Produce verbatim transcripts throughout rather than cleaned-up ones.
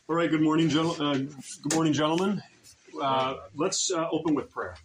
All right, good morning, gen- uh, good morning, gentlemen. Uh, let's uh, open with prayer.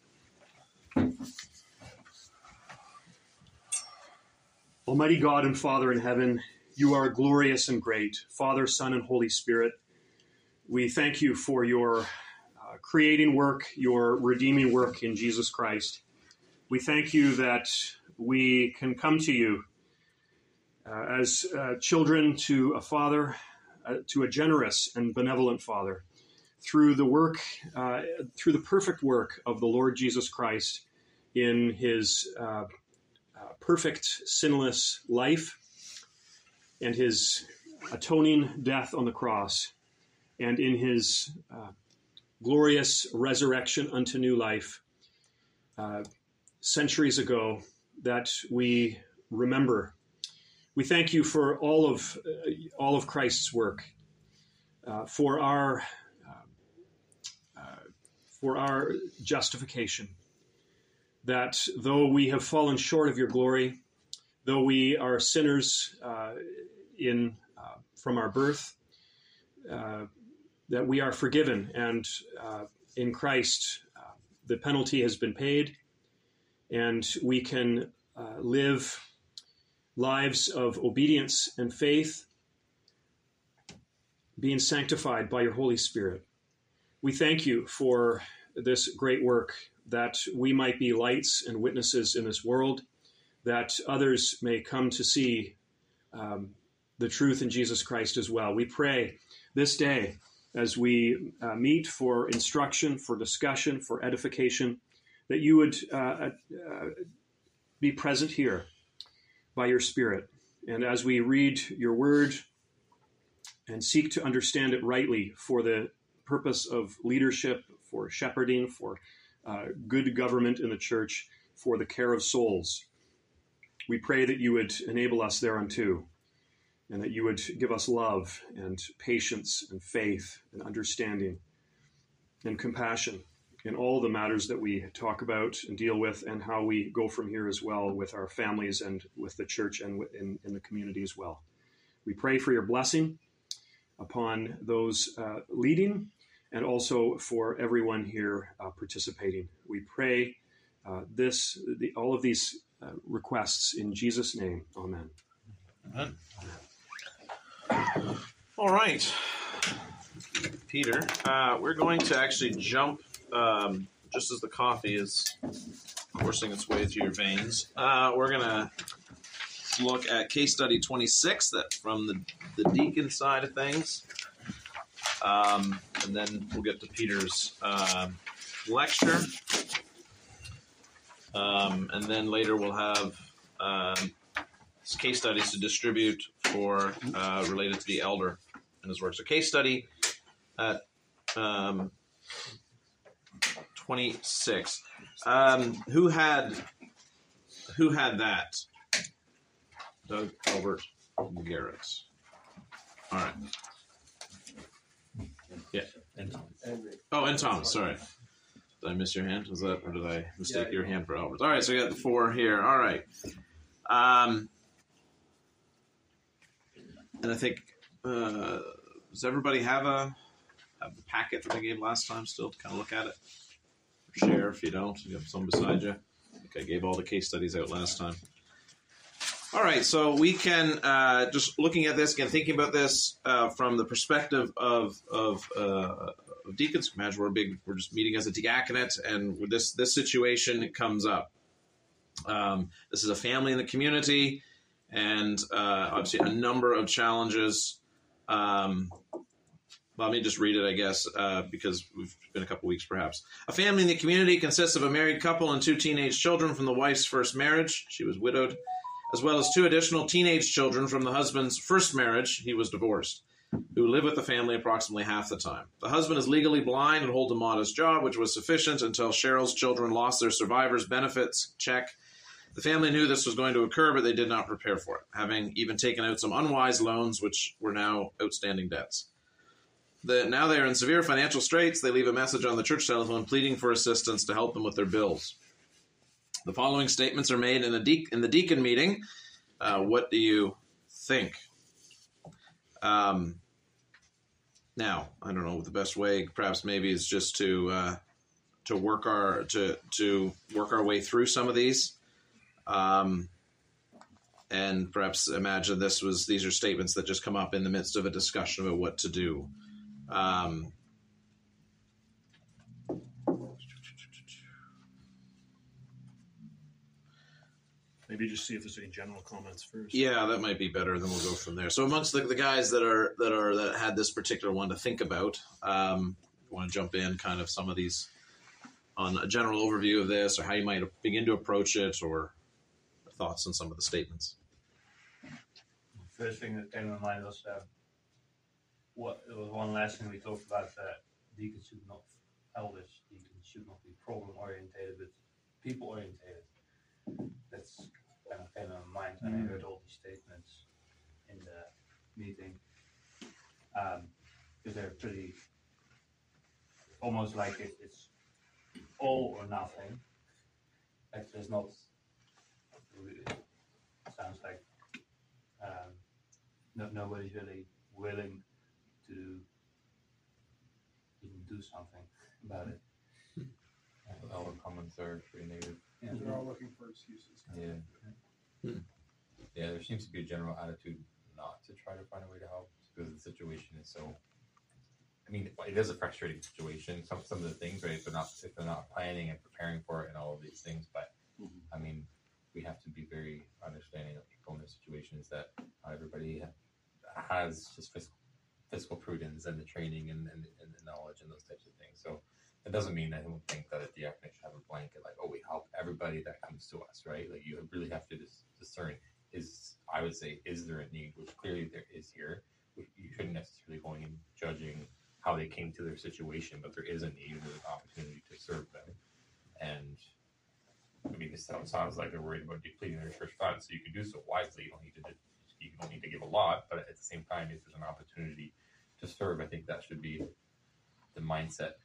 Almighty God and Father in heaven, you are glorious and great. Father, Son, and Holy Spirit, we thank you for your uh, creating work, your redeeming work in Jesus Christ. We thank you that we can come to you uh, as uh, children to a Father, uh, to a generous and benevolent Father, through the work, uh, through the perfect work of the Lord Jesus Christ in his uh, uh, perfect, sinless life and his atoning death on the cross, and in his uh, glorious resurrection unto new life uh, centuries ago that we remember. We thank you for all of uh, all of Christ's work, uh, for our uh, uh, for our justification. That though we have fallen short of your glory, though we are sinners uh, in uh, from our birth, uh, that we are forgiven, and uh, in Christ uh, the penalty has been paid, and we can uh, live lives of obedience and faith, being sanctified by your Holy Spirit. We thank you for this great work, that we might be lights and witnesses in this world, that others may come to see um, the truth in Jesus Christ as well. We pray this day as we uh, meet for instruction, for discussion, for edification, that you would uh, uh, be present here by your Spirit. And as we read your word and seek to understand it rightly for the purpose of leadership, for shepherding, for uh, good government in the church, for the care of souls, we pray that you would enable us thereunto, and that you would give us love and patience and faith and understanding and compassion in all the matters that we talk about and deal with, and how we go from here as well with our families and with the church and in, in the community as well. We pray for your blessing upon those uh, leading, and also for everyone here uh, participating. We pray uh, this, the, all of these uh, requests in Jesus' name. Amen. Amen. All right, Peter, uh, we're going to actually jump, um, just as the coffee is coursing its way through your veins, uh, we're going to look at case study twenty-six, that from the, the deacon side of things, um, and then we'll get to Peter's uh, lecture, um, and then later we'll have um, case studies to distribute for uh, related to the elder and his work. So case study at um, twenty-six. Um, who had who had that? Doug, Albert, Garrett. All right. Yeah. Oh, and Thomas. Sorry. Did I miss your hand? Was that, or did I mistake yeah, your hand for Albert? All right. So we got the four here. All right. Um. And I think, uh, does everybody have a have the packet that I gave last time still to kind of look at it? Or share if you don't. You have some beside you. I think I gave all the case studies out last time. All right, so we can, uh, just looking at this, again, thinking about this uh, from the perspective of of, uh, of deacons. Imagine we're, big, we're just meeting as a diaconate, and with this, this situation comes up. Um, this is a family in the community, and uh, obviously a number of challenges. Um, well, let me just read it, I guess, uh, because we've been a couple weeks perhaps. A family in the community consists of a married couple and two teenage children from the wife's first marriage. She was widowed, as well as two additional teenage children from the husband's first marriage. He was divorced, who live with the family approximately half the time. The husband is legally blind and holds a modest job, which was sufficient until Cheryl's children lost their survivor's benefits check. The family knew this was going to occur, but they did not prepare for it, having even taken out some unwise loans, which were now outstanding debts. The, now they are in severe financial straits. They leave a message on the church telephone pleading for assistance to help them with their bills. The following statements are made in, a de- in the deacon meeting. Uh, what do you think? Um, Now, I don't know, the best way perhaps maybe is just to uh, to work our to to work our way through some of these, um, and perhaps imagine this was these are statements that just come up in the midst of a discussion about what to do. Um, Maybe just see if there's any general comments first. Yeah, that might be better. Then we'll go from there. So amongst the, the guys that are that are that had this particular one to think about, um, you want to jump in, kind of some of these on a general overview of this, or how you might begin to approach it, or thoughts on some of the statements. The first thing that came to mind was uh, what it was one lesson we talked about that deacons should not, elders, deacons should not be problem orientated, but people orientated. That's kind of came to my mind when I heard all these statements in the meeting. Um, because they're pretty, almost like it, it's all or nothing. Like there's not, it sounds like um, no, nobody's really willing to even do something about it. All the comments are pretty negative. Yeah. They're all looking for excuses. Yeah. Hmm. Yeah, there seems to be a general attitude not to try to find a way to help because the situation is so. I mean, it is a frustrating situation. Some some of the things, right? If they're not if they're not planning and preparing for it and all of these things, but mm-hmm. I mean, we have to be very understanding of people in their situations that not everybody has just fiscal, fiscal prudence and the training and, and, and the knowledge and those types of things. So. It doesn't mean I don't think that a diaconate should have a blanket like, oh, we help everybody that comes to us, right? Like you really have to dis- discern is, I would say, is there a need, which clearly there is here. You shouldn't necessarily go in judging how they came to their situation, but there is a need and there's an opportunity to serve them. And I mean, this sounds, sounds like they're worried about depleting their church funds, so you can do so wisely. You don't need to, you don't need to give a lot, but at the same time, if there's an opportunity to serve, I think that should be the mindset.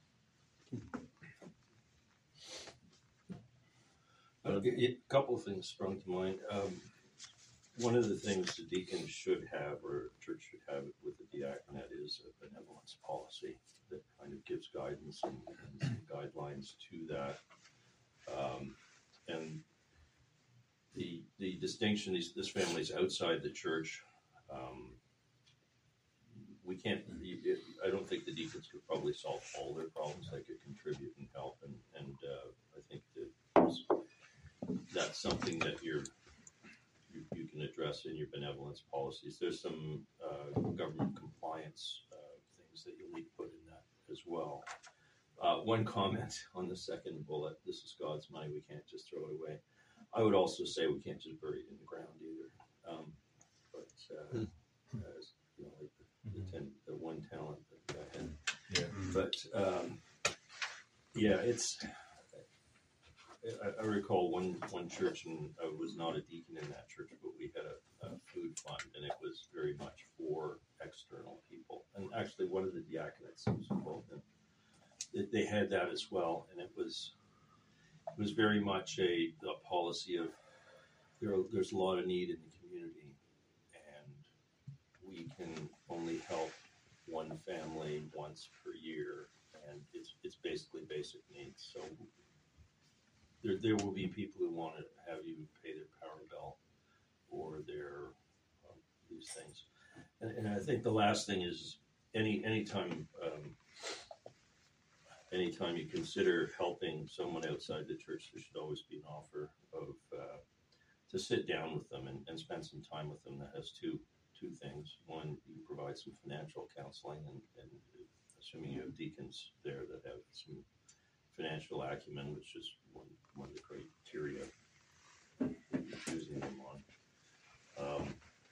Uh, a couple of things sprung to mind. Um, one of the things the deacon should have, or church should have with the diaconate, is a benevolence policy that kind of gives guidance and, and some guidelines to that. Um, and the the distinction, these, this family is outside the church. Um, we can't, I don't think the deacons could probably solve all their problems. They could contribute and help, and, and uh, I think that that's something that you're, you, you can address in your benevolence policies. There's some uh, government compliance uh, things that you'll need to put in that as well. Uh, one comment on the second bullet, this is God's money, we can't just throw it away. I would also say we can't just bury it in the ground either. Um, but, uh, hmm. as, you know, like the, the, ten, the one talent that I had. Yeah. But, um, yeah, it's, I, I recall one, one church, and I was not a deacon in that church, but we had a, a food fund, and it was very much for external people. And actually, one of the diaconates was involved in it. They had that as well, and it was it was very much a, a policy of there. There's a lot of need in the community, and we can only help one family once per year, and it's it's basically basic needs. So there there will be people who want to have you pay their power bill or their um, these things, and, and I think the last thing is any anytime. Um, Anytime you consider helping someone outside the church, there should always be an offer of uh, to sit down with them and, and spend some time with them. That has two two things. One, you provide some financial counseling, and, and assuming you have deacons there that have some financial acumen, which is one, one of the criteria you're choosing them on. Um,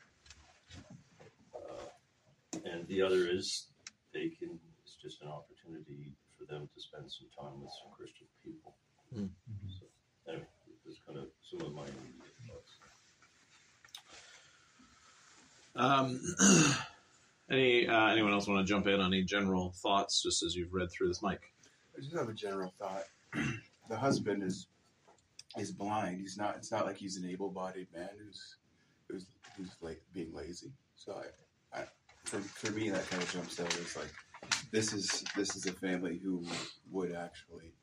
uh, and the other is they can. It's just an opportunity for them to spend some time with some Christian people. Mm-hmm. So, anyway, that's kind of some of my immediate thoughts. Um, any uh, anyone else want to jump in on any general thoughts, just as you've read through this, Mike? I just have a general thought. The husband is is blind. He's not. It's not like he's an able-bodied man who's who's who's like being lazy. So I, I for for me that kind of jumps out as like. this is this is a family who would actually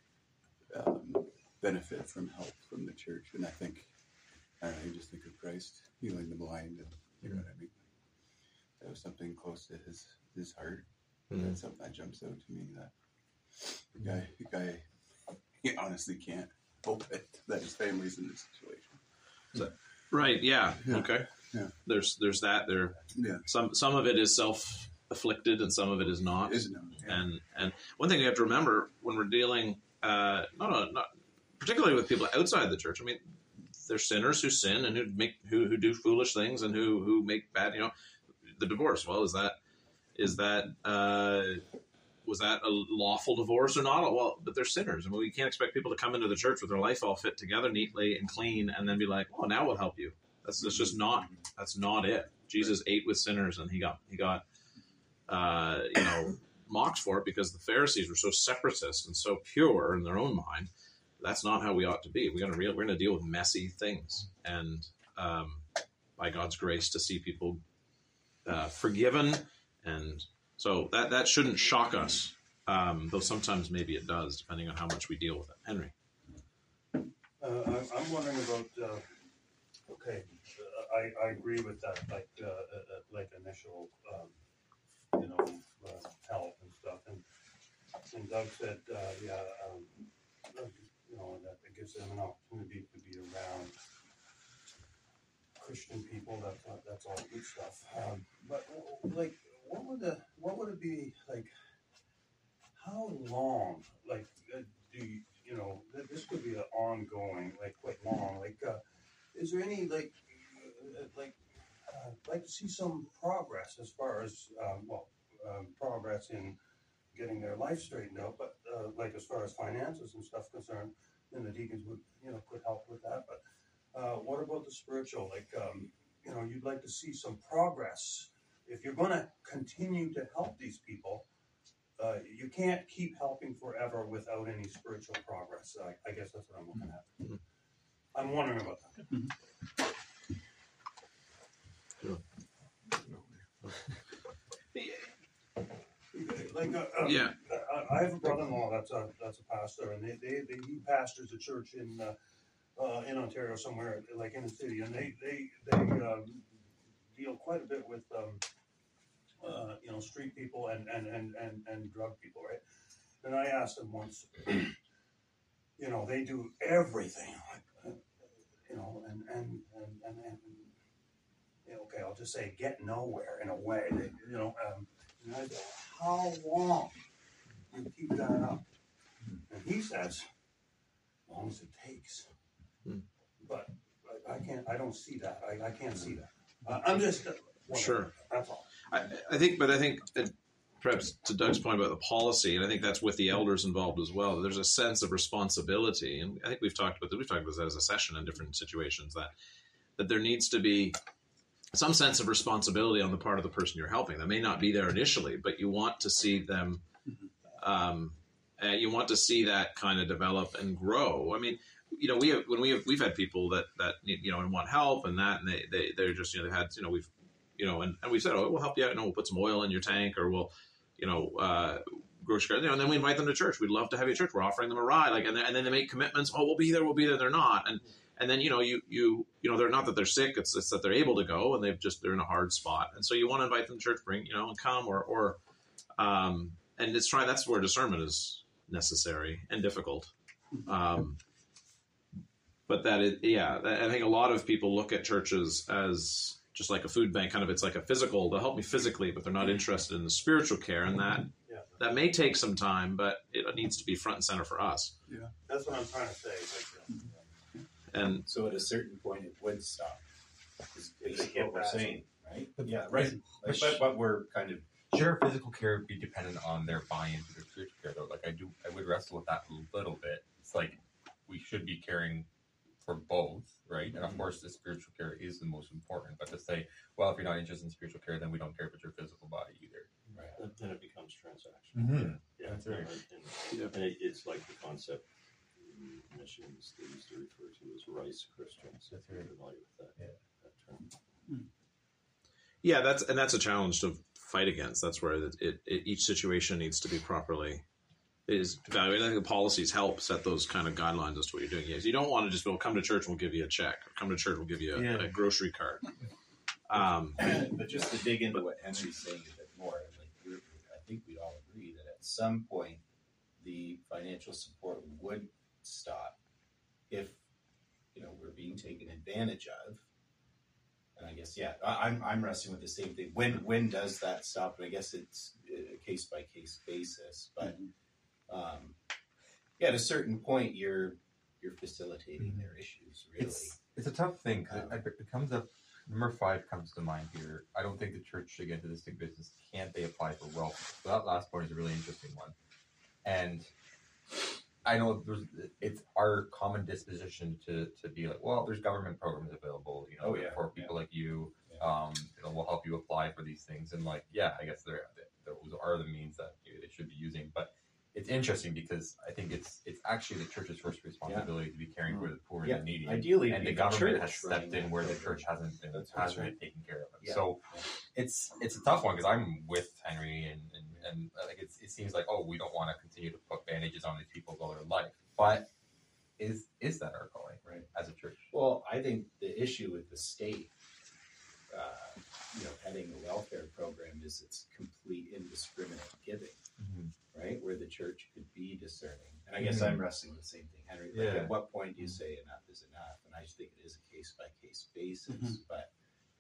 um, benefit from help from the church, and I think I don't know, you just think of Christ healing the blind, and you know what I mean. That was something close to his his heart. Mm-hmm. That's something that jumps out to me. That the guy, the guy, he honestly can't help it that his family's in this situation. So, right? Yeah. Yeah. Okay. Yeah. There's there's that. There. Yeah, Some some of it is self-afflicted, and some of it is not. isn't it? Yeah. And and one thing we have to remember when we're dealing, uh, not a, not particularly with people outside the church. I mean, there's sinners who sin and who make who who do foolish things and who who make bad. You know, the divorce. Well, is that is that uh, was that a lawful divorce or not? Well, but they're sinners. I mean, we can't expect people to come into the church with their life all fit together neatly and clean, and then be like, "Oh, now we'll help you." That's, that's just not. That's not it. Jesus ate with sinners, and he got he got uh, you know mocked for it because the Pharisees were so separatist and so pure in their own mind. That's not how we ought to be. We're gonna real, we're gonna deal with messy things, and um, by God's grace, to see people uh, forgiven, and so that that shouldn't shock us. Um, though sometimes maybe it does, depending on how much we deal with it. Henry. Uh, I'm, I'm wondering about. Uh, okay, uh, I, I agree with that. Like uh, uh, like initial, um, you know, uh, help and stuff. And and Doug said, uh, yeah, um, uh, you know, that it gives them an opportunity to be around Christian people. That's uh, that's all good stuff. Um, but like, what would the what would it be like? How long, like, uh, do you, you know, th- this could be an ongoing, like, quite long, like, uh, is there any, like, uh, like, uh, I'd like to see some progress as far as, um, well, um, progress in getting their life straightened out, but, uh, like, as far as finances and stuff concerned, then the deacons would, you know, could help with that, but, uh, what about the spiritual, like, um, you know, you'd like to see some progress. If you're gonna continue to help these people, Uh, you can't keep helping forever without any spiritual progress. I, I guess that's what I'm looking at. Mm-hmm. I'm wondering about that. Like, uh, um, Yeah. I, I have a brother-in-law that's a that's a pastor, and they, they, they he pastors a church in uh, uh, in Ontario somewhere, like in the city, and they they they um, deal quite a bit with. Um, Uh, you know, street people and, and, and, and, and drug people, right? And I asked them once, you know, they do everything, like, uh, you know, and, and, and, and, and you know, okay, I'll just say get nowhere in a way. They, you know, um, and I go, how long do you keep that up? And he says, as long as it takes. Hmm. But I, I can't, I don't see that. I, I can't see that. Uh, I'm just, uh, Sure. That's all. I, I think, but I think uh, perhaps to Doug's point about the policy, and I think that's with the elders involved as well. There's a sense of responsibility, and I think we've talked about that. We've talked about that as a session in different situations. That that there needs to be some sense of responsibility on the part of the person you're helping. That may not be there initially, but you want to see them. Um, uh, you want to see that kind of develop and grow. I mean, you know, we have when we have we've had people that that you know and want help and that, and they they they're just you know they had you know we've. You know, and, and we said, oh, we'll help you out. You know, we'll put some oil in your tank, or we'll, you know, uh, grocery. You know, and then we invite them to church. We'd love to have you at church. We're offering them a ride, like, and then, and then they make commitments. Oh, we'll be there. We'll be there. They're not, and and then you know, you you you know, they're not that they're sick. It's, it's that they're able to go, and they've just they're in a hard spot, and so you want to invite them to church, bring you know, and come, or or, um, and it's try. That's where discernment is necessary and difficult. Um, but that it, yeah, I think a lot of people look at churches as just like a food bank, kind of, it's like a physical, they'll help me physically, but they're not interested in the spiritual care. And that, Yeah. that may take some time, but it needs to be front and center for us. Yeah. That's what I'm trying to say. Like, uh, And So at a certain point, it would stop. Is, is They get what we're back. saying, right? But- Yeah, right. Like, but, but we're kind of Sure, physical care would be dependent on their buy-in to their spiritual care, though. Like I do, I would wrestle with that a little bit. It's like we should be caring for both, right? And of course, the spiritual care is the most important. But to say, well, if you're not interested in spiritual care, then we don't care about your physical body either. Then- Then it becomes transactional. Mm-hmm. Yeah, That's right. And, and, and it, it's like the concept in missions they used to refer to as rice Christians. If you're familiar with that, Yeah. that term. yeah, that's, and that's a challenge to fight against. That's where it, it, it each situation needs to be properly is evaluated. I think the policies help set those kind of guidelines as to what you're doing. Yes, you don't want to just go come to church and we'll give you a check, or come to church and we'll give you a, Yeah. a grocery card. Um, But just to dig into what Henry's saying a bit more, like we're, I think we'd all agree that at some point the financial support would stop if, you know, we're being taken advantage of. And I guess, yeah, I, I'm I'm wrestling with the same thing. When when does that stop? And I guess it's a case by case basis. But um, yeah, at a certain point, you're you're facilitating their issues. Really, It's it's a tough thing because Um, it, it comes up. Number five comes to mind here. I don't think the church should get into this big business. Can't they apply for wealth? So that last point is a really interesting one. And I know there's it's our common disposition to to be like, well, there's government programs available, you know, Oh, yeah, for people like you. Yeah. Um, you know, we'll help you apply for these things. And like, yeah, I guess there those are the means that you know, they should be using. But it's interesting because I think it's it's actually the church's first responsibility to be caring for the poor Yeah, and the needy. ideally, and the the government church has stepped running in where the that church program. hasn't been That's hasn't right. been taking care of them. Yeah. So Yeah. it's it's a tough one because I'm with Henry and and, and uh, like it's, it seems like oh we don't want to continue to put bandages on these people's other life, but is is that our calling Right. as a church? Well, I think the issue with the state, uh, you know, heading the welfare program is its complete indiscriminate giving, right? Where the church could be discerning. And I guess Mhm. I'm wrestling with the same thing, Henry. Like, Yeah. at what point do you say enough is enough? And I just think it is a case by case basis, Mhm. but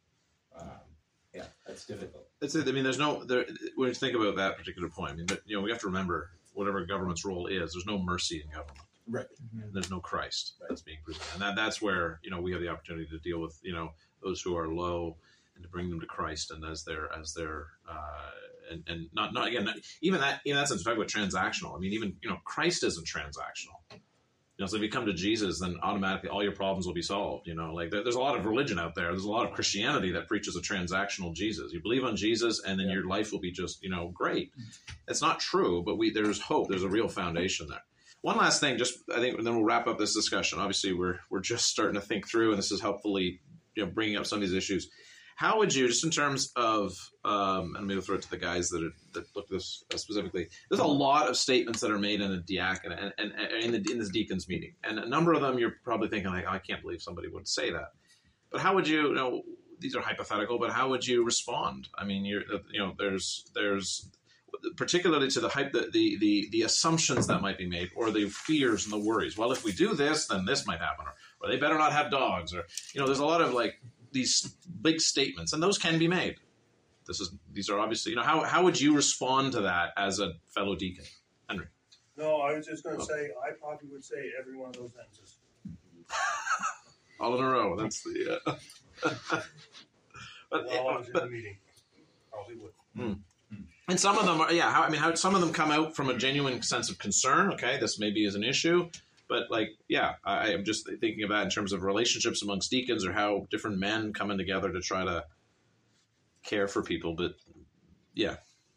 um, yeah, that's difficult. That's it. I mean, there's no there. When you think about that particular point, I mean, you know, we have to remember whatever government's role is. There's no mercy in government. Right. There's no Christ that's being presented, and that, that's where you know we have the opportunity to deal with you know those who are low and to bring them to Christ, and as their as their uh, and and not not again not, even that even that sense we talk about transactional. I mean, even you know Christ isn't transactional. You know, so if you come to Jesus, then automatically all your problems will be solved. You know, like there, there's a lot of religion out there. There's a lot of Christianity that preaches a transactional Jesus. You believe on Jesus, and then Yeah. your life will be just you know great. It's not true, but we there's hope. There's a real foundation there. One last thing, just I think, and then we'll wrap up this discussion. Obviously, we're we're just starting to think through, and this is helpfully you know bringing up some of these issues. How would you, just in terms of, um, and maybe we'll throw it to the guys that are, that look at this specifically. There's a lot of statements that are made in a diaconate and, and, and in the in this deacons meeting, and a number of them you're probably thinking like, oh, I can't believe somebody would say that. But how would you, you know, these are hypothetical, but how would you respond? I mean, you're, you know, there's there's. particularly to the hype, the, the, the, the assumptions that might be made, or the fears and the worries. Well, if we do this, then this might happen, or, or they better not have dogs, or you know, there's a lot of like these big statements, and those can be made. This is these are obviously, you know, how how would you respond to that as a fellow deacon, Henry? No, I was just going to Okay. say, I probably would say every one of those sentences. All in a row. That's the. Uh, but, While I was in but the meeting, probably would. And some of them are, yeah. How, I mean, how some of them come out from a genuine sense of concern. Okay, this maybe is an issue, but like, yeah, I, I'm just thinking of that in terms of relationships amongst deacons, or how different men coming together to try to care for people. But yeah,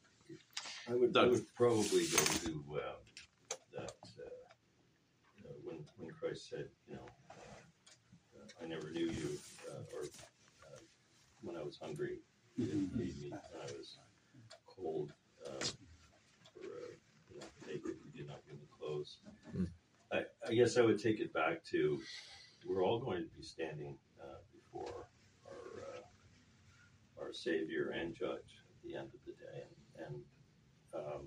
I would, I Doug. would probably go to uh, that uh, you know, when when Christ said, you know, uh, I never knew you, uh, or uh, when I was hungry, you didn't feed me, when I was cold, uh, or uh, you know, naked, you did not give me clothes. Hmm. I, I guess I would take it back to we're all going to be standing uh, before our uh, our Savior and Judge at the end of the day, and, and um,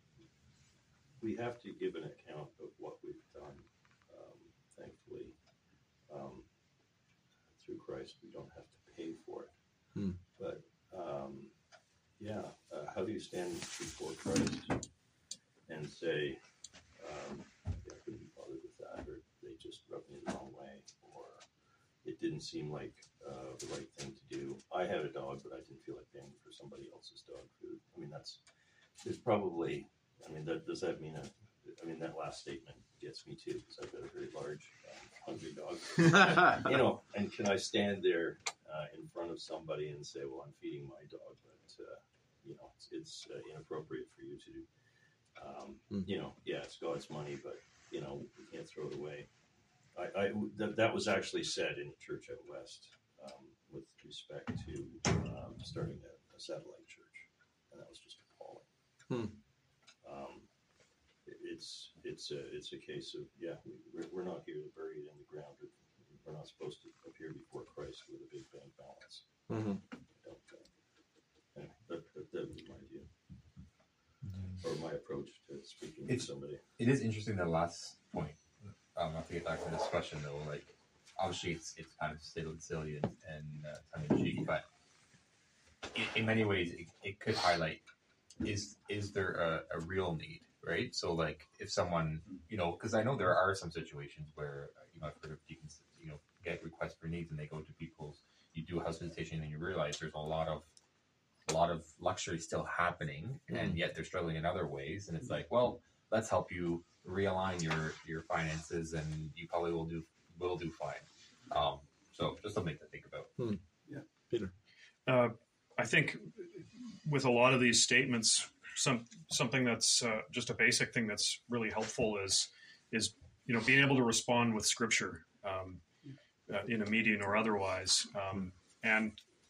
we have to give an account of what we've done. Um, thankfully, um, through Christ, we don't have to pay for it. Hmm. But um, yeah, uh, how do you stand before Christ and say, um, yeah, I couldn't be bothered with that, or they just rubbed me the wrong way, or it didn't seem like uh, the right thing to do. I had a dog, but I didn't feel like paying for somebody else's dog food. I mean, that's, it's probably, I mean, that, does that mean, a, I mean, that last statement gets me too, because I've got a very large, um, hungry dog. You know, and can I stand there uh, in front of somebody and say, well, I'm feeding my dog, but, uh, you know, it's, it's uh, inappropriate for you to do. Um, Mm. You know, yeah, it's God's money, but, you know, we can't throw it away. I, I that, that was actually said in church out west um, with respect to um, starting a, a satellite church. Hmm. Um, it- it's it's a it's a case of yeah, we, we're, we're not here to bury it in the ground. We're not supposed to appear before Christ with a big bank balance. Mm-hmm. Don't, uh, anyway, that, that, that was my view or my approach to speaking It's- to somebody. It is interesting the last point. Um, not to get back to this question though, like obviously it's it's kind of still silly and, and uh, tongue in cheek, but in, in many ways it, it could highlight is is there a, a real need, right? So like if someone, you know, because I know there are some situations where uh, you know I've heard of deacons, you know, get requests for needs and they go to people's, you do a house visitation and you realize there's a lot of a lot of luxury still happening, and yet they're struggling in other ways, and it's like, well, let's help you realign your your finances, and you probably will do will do fine. Um, so just something to think about. Hmm. Yeah. Peter. Uh, I think with a lot of these statements, some something that's uh, just a basic thing that's really helpful is is you know being able to respond with scripture um, uh, in a meeting or otherwise, um, and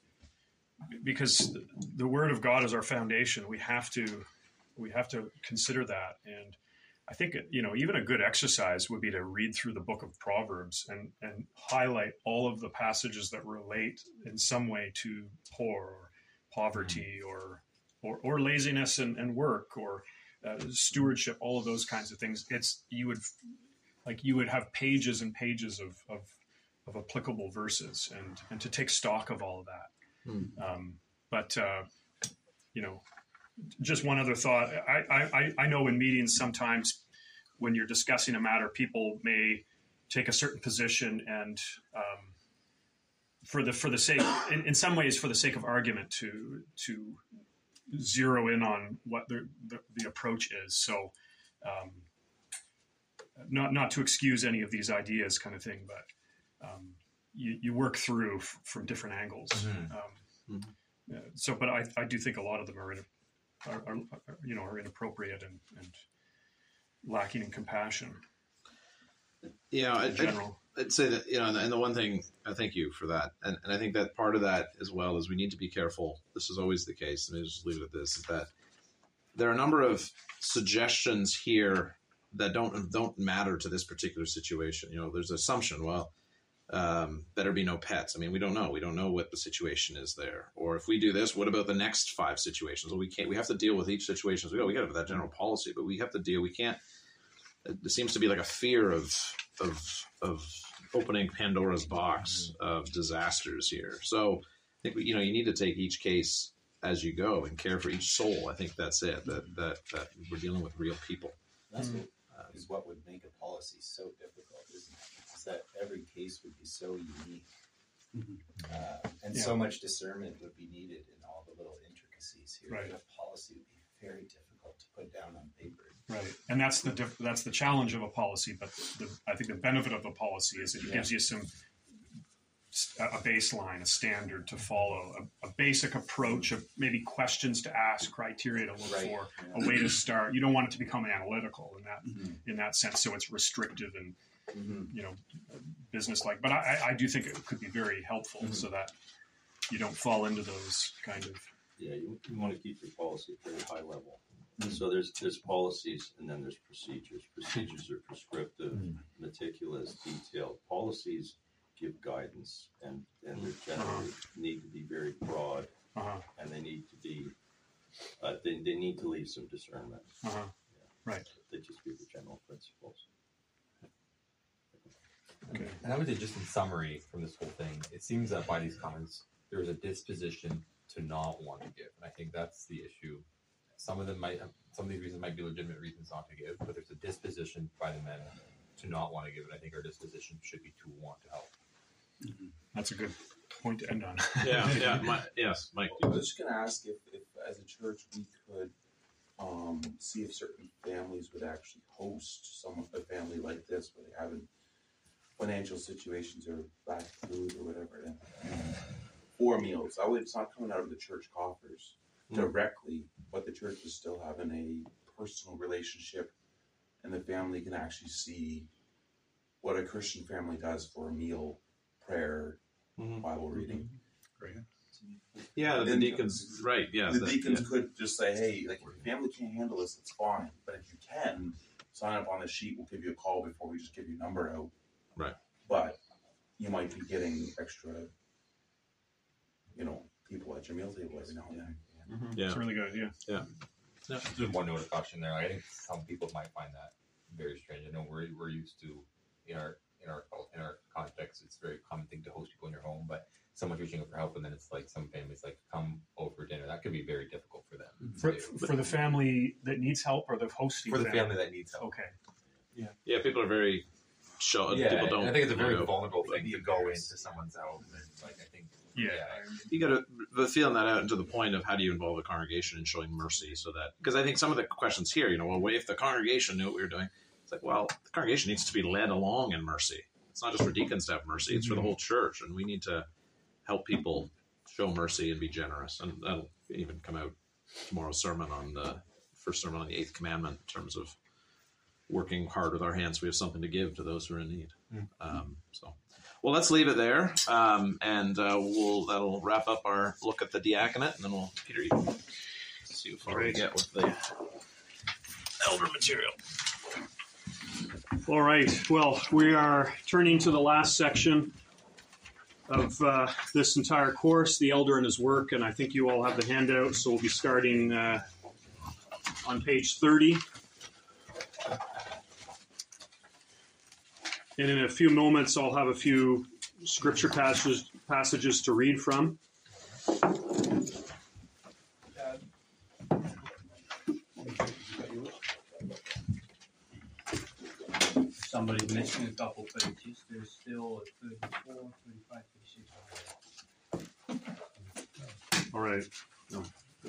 because the Word of God is our foundation, we have to we have to consider that. And I think you know even a good exercise would be to read through the book of Proverbs and and highlight all of the passages that relate in some way to poor or poverty or or, or laziness and, and work or uh, stewardship, all of those kinds of things. It's you would like you would have pages and pages of of, of applicable verses and and to take stock of all of that. Hmm. Um, but uh, you know, just one other thought. I, I I know in meetings sometimes when you're discussing a matter, people may take a certain position and um, for the for the sake in, in some ways for the sake of argument to to zero in on what the the, the approach is. So um, not not to excuse any of these ideas, kind of thing, but um, you, you work through f- from different angles. Mhm. Um, uh, so, but I, I do think a lot of them are, in, are, are, are you know are inappropriate and, and lacking in compassion Yeah, I, in general. I'd, I'd say that, you know, and the, and the one thing, I thank you for that. And, and I think that part of that as well is we need to be careful. This is always the case. Let me just leave it at this, is that there are a number of suggestions here that don't don't matter to this particular situation. You know, there's an assumption, well, um, better be no pets. I mean, we don't know. We don't know what the situation is there. Or if we do this, what about the next five situations? Well, we can't. We have to deal with each situation as we go. We got to have that general policy, but we have to deal. We can't. There seems to be like a fear of of of opening Pandora's box of disasters here. So I think we, you know you need to take each case as you go and care for each soul. I think that's it. That that, that we're dealing with real people. That's what, uh, is what would make a policy so difficult, isn't it? Is that every case would be so unique. Uh, and Yeah. so much discernment would be needed in all the little intricacies here. Right. That a policy would be very difficult to put down on paper. Right, and that's the diff- that's the challenge of a policy. But the, I think the benefit of a policy is it Yeah. gives you some a baseline, a standard to follow, a, a basic approach of maybe questions to ask, criteria to look Right. for, Yeah. a way to start. You don't want it to become analytical in that Mhm. in that sense, so it's restrictive and Mm-hmm. you know business like. But I, I do think it could be very helpful Mhm. so that you don't fall into those kind of. Yeah, you, you want to keep your policy at a very high level. So there's there's policies and then there's procedures. Procedures are prescriptive, meticulous, detailed. Policies give guidance and, and they generally need to be very broad Uh-huh, and they need to be uh, they, they need to leave some discernment. uh-huh. Right. They just give the general principles. Okay. And I would say, just in summary from this whole thing, it seems that by these comments, there is a disposition to not want to give, and I think that's the issue. Some of them might have, some of these reasons might be legitimate reasons not to give, but there's a disposition by the men to not want to give, and I think our disposition should be to want to help. That's a good point to end on. Yeah, yeah, my, yes, Mike. I was just going to ask if, if, as a church, we could um, see if certain families would actually host some a family like this, where they have financial situations or lack food or whatever, and four meals. I would, it's not coming out of the church coffers directly, but the church is still having a personal relationship, and the family can actually see what a Christian family does for a meal, prayer, Mhm. Bible reading. Great. It's Yeah, the And deacons, right? Yeah, the that- deacons yeah. could just say, "Hey, like if your family can't handle this, it's fine. But if you can, sign up on the sheet. We'll give you a call before we just give your number out." Right. But you might be getting extra, you know, people at your meal table every now and then. Mm-hmm. Yeah. It's really good. Yeah. Just one note of caution there. I think some people might find that very strange. I know we're we're used to in our in our in our context, it's a very common thing to host people in your home, but someone's reaching out for help, and then it's like some families like come over for dinner. That could be very difficult for them. For, to do. for the family that needs help or the hosting for the family that needs help. Okay. Yeah, people are very show. Yeah, people don't. I think it's a very know. vulnerable thing to go into someone's house, and like I think Yeah. You got to but feeling that out into the point of how do you involve the congregation in showing mercy, so that because I think some of the questions here, you know, well, if the congregation knew what we were doing, it's like, well, the congregation needs to be led along in mercy. It's not just for deacons to have mercy; it's for the whole church, and we need to help people show mercy and be generous, and that'll even come out tomorrow's sermon on the first sermon on the eighth commandment in terms of working hard with our hands. We have something to give to those who are in need. Mm. Um, so. Well, let's leave it there, um, and uh, we'll that'll wrap up our look at the diaconate, and then we'll Peter, you can see how far we Great. get with the elder material. All right. Well, we are turning to the last section of uh, this entire course, the elder and his work, and I think you all have the handout, so we'll be starting uh, on page thirty. And in a few moments, I'll have a few scripture passages, passages to read from. Somebody missing a couple pages. There's still a thirty-four, thirty-five, thirty-six. All right. No.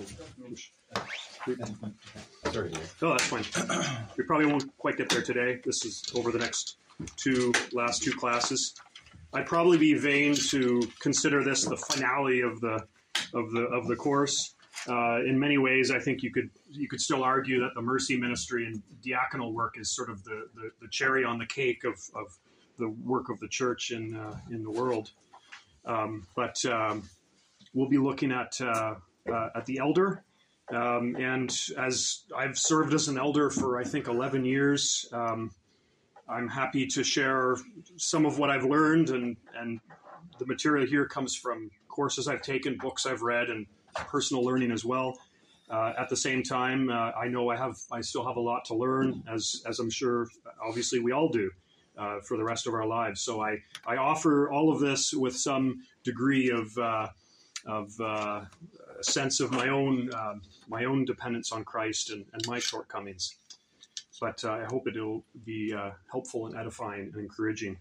sorry. No, that's fine. We probably won't quite get there today. This is over the next two, last two classes. I'd probably be vain to consider this the finale of the of the of the course. Uh, in many ways, I think you could you could still argue that the mercy ministry and diaconal work is sort of the, the, the cherry on the cake of, of the work of the church in uh, in the world. Um, but um, we'll be looking at uh, uh, at the elder, um, and as I've served as an elder for I think eleven years. Um, I'm happy to share some of what I've learned, and, and the material here comes from courses I've taken, books I've read, and personal learning as well. Uh, at the same time, uh, I know I have, I still have a lot to learn, as as I'm sure, obviously, we all do uh, for the rest of our lives. So I, I offer all of this with some degree of uh, of uh, a sense of my own uh, my own dependence on Christ and, and my shortcomings. But uh, I hope it will be uh, helpful and edifying and encouraging.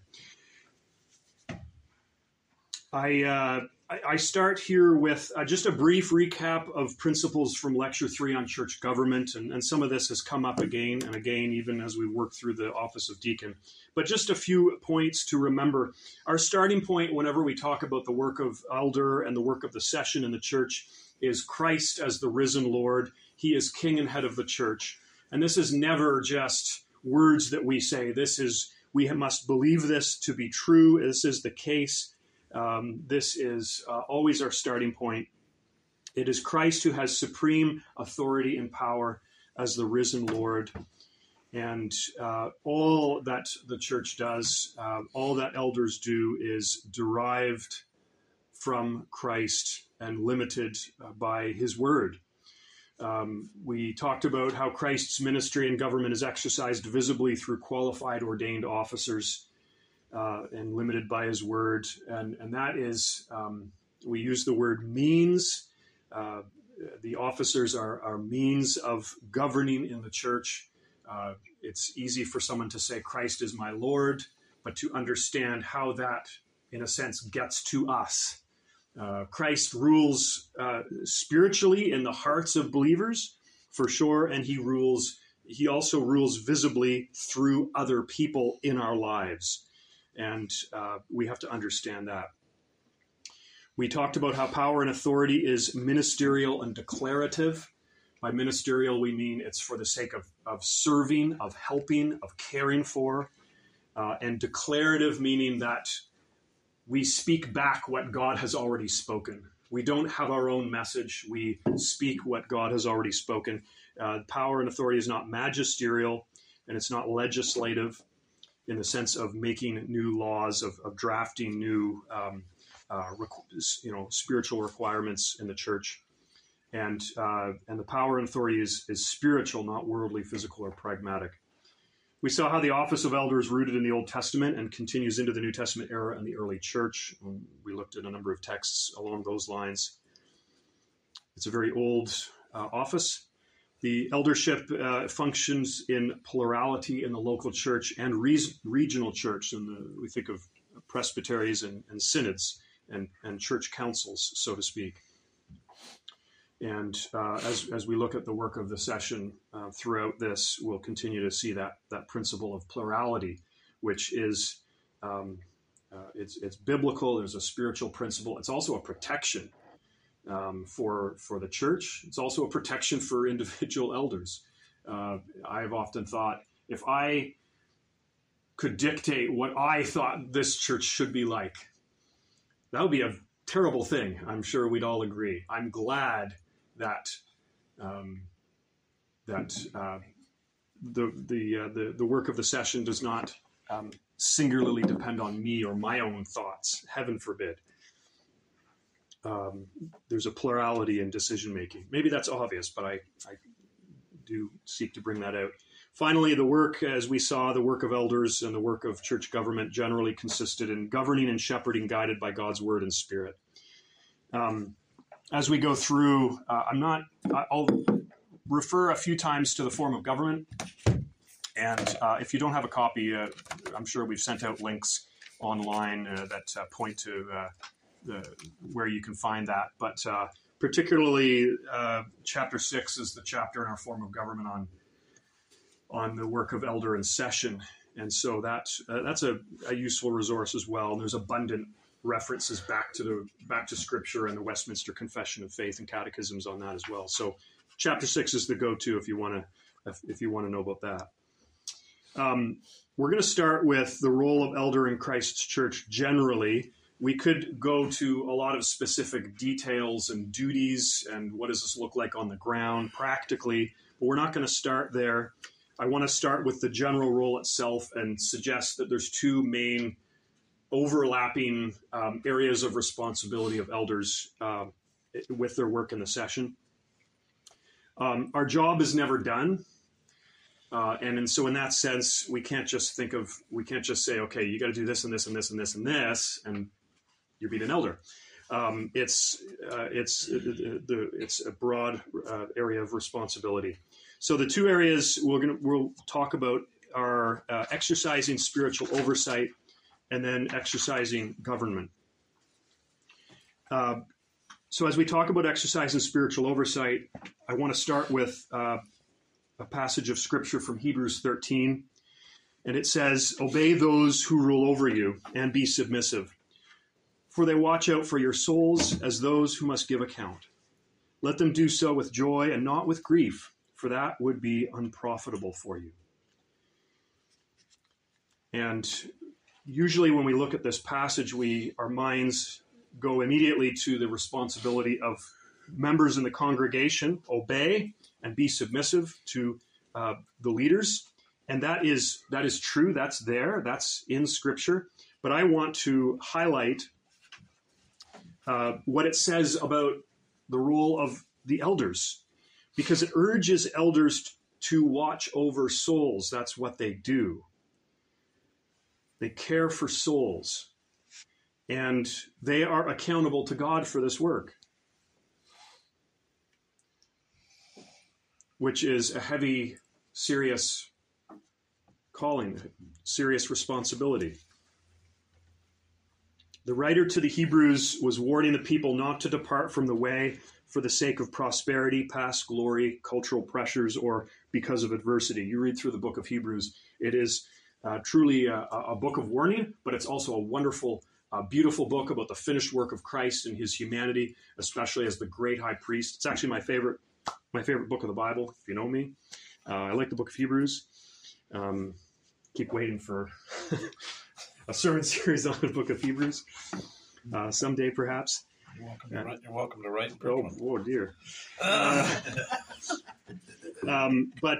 I, uh, I, I start here with uh, just a brief recap of principles from Lecture three on church government, and, and some of this has come up again and again, even as we work through the office of deacon. But just a few points to remember. Our starting point whenever we talk about the work of elder and the work of the session in the church is Christ as the risen Lord. He is king and head of the church. And this is never just words that we say. This is, we must believe this to be true. This is the case. Um, this is uh, always our starting point. It is Christ who has supreme authority and power as the risen Lord. And uh, all that the church does, uh, all that elders do is derived from Christ and limited uh, by his word. Um, we talked about how Christ's ministry and government is exercised visibly through qualified ordained officers uh, and limited by his word. And, and that is, um, we use the word means. Uh, the officers are, are means of governing in the church. Uh, it's easy for someone to say, Christ is my Lord, but to understand how that, in a sense, gets to us. Uh, Christ rules uh, spiritually in the hearts of believers, for sure, and he rules. He also rules visibly through other people in our lives, and uh, we have to understand that. We talked about how power and authority is ministerial and declarative. By ministerial, we mean it's for the sake of, of serving, of helping, of caring for, uh, and declarative meaning that we speak back what God has already spoken. We don't have our own message. We speak what God has already spoken. Uh, power and authority is not magisterial, and it's not legislative in the sense of making new laws, of, of drafting new um, uh, requ- you know, spiritual requirements in the church. And uh, and the power and authority is, is spiritual, not worldly, physical, or pragmatic. We saw how the office of elder is rooted in the Old Testament and continues into the New Testament era in the early church. We looked at a number of texts along those lines. It's a very old uh, office. The eldership uh, functions in plurality in the local church and re- regional church. And the, we think of presbyteries and, and synods and, and church councils, so to speak. And uh, as, as we look at the work of the session uh, throughout this, we'll continue to see that, that principle of plurality, which is um, uh, it's, it's biblical. There's a spiritual principle. It's also a protection um, for, for the church. It's also a protection for individual elders. Uh, I've often thought, if I could dictate what I thought this church should be like, that would be a terrible thing. I'm sure we'd all agree. I'm glad that um, that uh, the the, uh, the the work of the session does not um, singularly depend on me or my own thoughts. Heaven forbid. Um, there's a plurality in decision making. Maybe that's obvious, but I, I do seek to bring that out. Finally, the work, as we saw, the work of elders and the work of church government generally consisted in governing and shepherding, guided by God's word and spirit. Um, As we go through, uh, I'm not, I'll refer a few times to the form of government. And uh, if you don't have a copy, uh, I'm sure we've sent out links online uh, that uh, point to uh, the, where you can find that. But uh, particularly uh, chapter six is the chapter in our form of government on, on the work of elder and session. And so that, uh, that's a, a useful resource as well. And there's abundant references back to the back to Scripture and the Westminster Confession of Faith and catechisms on that as well. So, chapter six is the go-to if you want to if, if you want to know about that. Um, we're going to start with the role of elder in Christ's church generally. We could go to a lot of specific details and duties and what does this look like on the ground practically, but we're not going to start there. I want to start with the general role itself and suggest that there's two main overlapping um, areas of responsibility of elders uh, with their work in the session. Um, our job is never done. Uh, and, and so in that sense, we can't just think of, we can't just say, okay, you got to do this and this and this and this and this, and you're being an elder. Um, it's, uh, it's, uh, the, it's a broad uh, area of responsibility. So the two areas we're going to, we'll talk about are uh, exercising spiritual oversight and then exercising government. Uh, so as we talk about exercising spiritual oversight, I want to start with uh, a passage of Scripture from Hebrews thirteen. And it says, "Obey those who rule over you and be submissive, for they watch out for your souls as those who must give account. Let them do so with joy and not with grief, for that would be unprofitable for you." And usually when we look at this passage, we our minds go immediately to the responsibility of members in the congregation, obey and be submissive to uh, the leaders. And that is that is true. That's there. That's in Scripture. But I want to highlight uh, what it says about the role of the elders, because it urges elders to watch over souls. That's what they do. They care for souls, and they are accountable to God for this work, which is a heavy, serious calling, serious responsibility. The writer to the Hebrews was warning the people not to depart from the way for the sake of prosperity, past glory, cultural pressures, or because of adversity. You read through the book of Hebrews, it is Uh, truly a, a book of warning, but it's also a wonderful, uh, beautiful book about the finished work of Christ and his humanity, especially as the great high priest. It's actually my favorite, my favorite book of the Bible, if you know me. Uh, I like the book of Hebrews. Um, keep waiting for a sermon series on the book of Hebrews uh, someday, perhaps. You're welcome to write. You're welcome to write. Oh, oh dear. Uh, um, but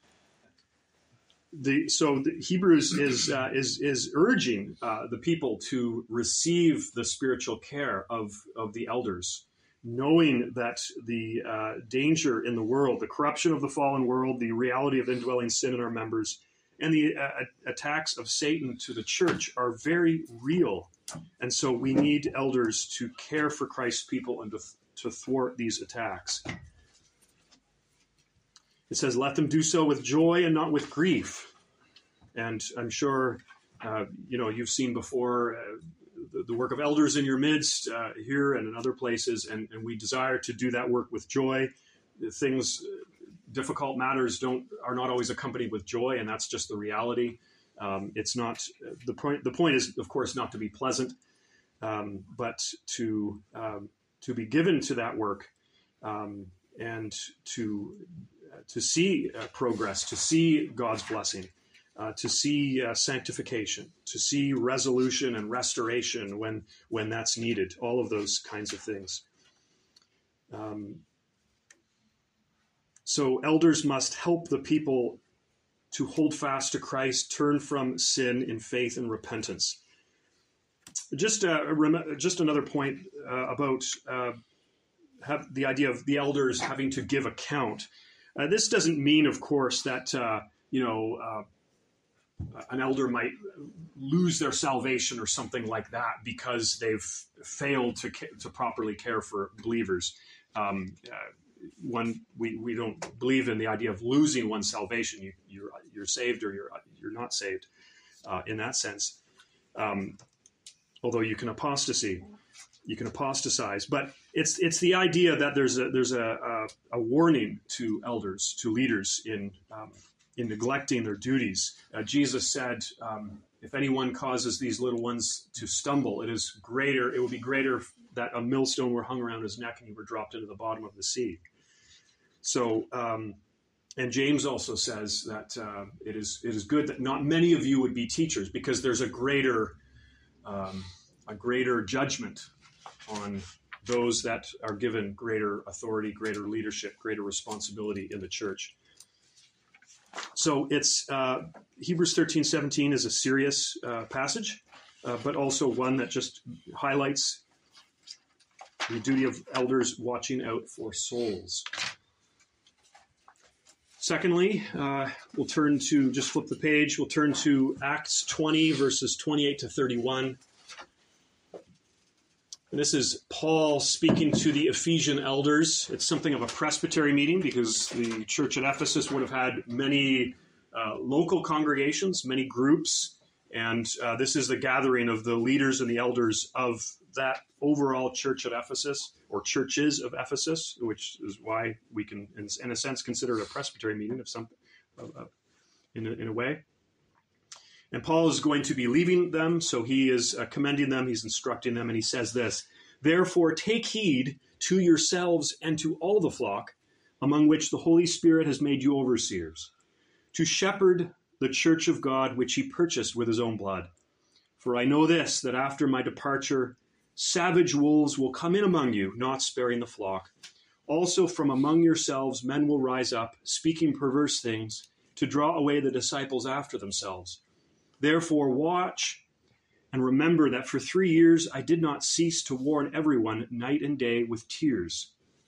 the so the Hebrews is uh, is is urging uh, the people to receive the spiritual care of of the elders, knowing that the uh, danger in the world, the corruption of the fallen world, the reality of indwelling sin in our members, and the uh, attacks of Satan to the church are very real. And so we need elders to care for Christ's people and to, to thwart these attacks. It says, let them do so with joy and not with grief. And I'm sure, uh, you know, you've seen before uh, the, the work of elders in your midst uh, here and in other places, and, and we desire to do that work with joy. Things, difficult matters don't are not always accompanied with joy, and that's just the reality. Um, it's not the point. The point is, of course, not to be pleasant, um, but to um, to be given to that work, um, and to uh, to see uh, progress, to see God's blessing, uh, to see uh, sanctification, to see resolution and restoration when when that's needed. All of those kinds of things. Um, so elders must help the people to hold fast to Christ, turn from sin in faith and repentance. Just uh, just another point uh, about uh, have the idea of the elders having to give account. Uh, this doesn't mean, of course, that uh, you know uh, an elder might lose their salvation or something like that because they've failed to ca- to properly care for believers. Um, uh, One, we, we don't believe in the idea of losing one's salvation. You, you're you're saved or you're you're not saved, uh, in that sense. Um, although you can apostasy, you can apostatize, but it's it's the idea that there's a there's a a, a warning to elders, to leaders in um, in neglecting their duties. Uh, Jesus said, um, "If anyone causes these little ones to stumble, it is greater. It would be greater that a millstone were hung around his neck and he were dropped into the bottom of the sea." So, um, and James also says that uh, it is it is good that not many of you would be teachers, because there's a greater um, a greater judgment on those that are given greater authority, greater leadership, greater responsibility in the church. So it's uh, Hebrews thirteen seventeen is a serious uh, passage, uh, but also one that just highlights the duty of elders watching out for souls. Secondly, uh, we'll turn to, just flip the page, we'll turn to Acts twenty, verses twenty-eight to thirty-one. And this is Paul speaking to the Ephesian elders. It's something of a presbytery meeting because the church at Ephesus would have had many uh, local congregations, many groups, and uh, this is the gathering of the leaders and the elders of that overall church at Ephesus, or churches of Ephesus, which is why we can, in, in a sense, consider it a presbytery meeting of some, uh, in, a, in a way. And Paul is going to be leaving them, so he is uh, commending them, he's instructing them, and he says this: "Therefore take heed to yourselves and to all the flock, among which the Holy Spirit has made you overseers, to shepherd the church of God, which he purchased with his own blood. For I know this, that after my departure, savage wolves will come in among you, not sparing the flock. Also from among yourselves men will rise up, speaking perverse things, to draw away the disciples after themselves. Therefore watch and remember that for three years I did not cease to warn everyone night and day with tears."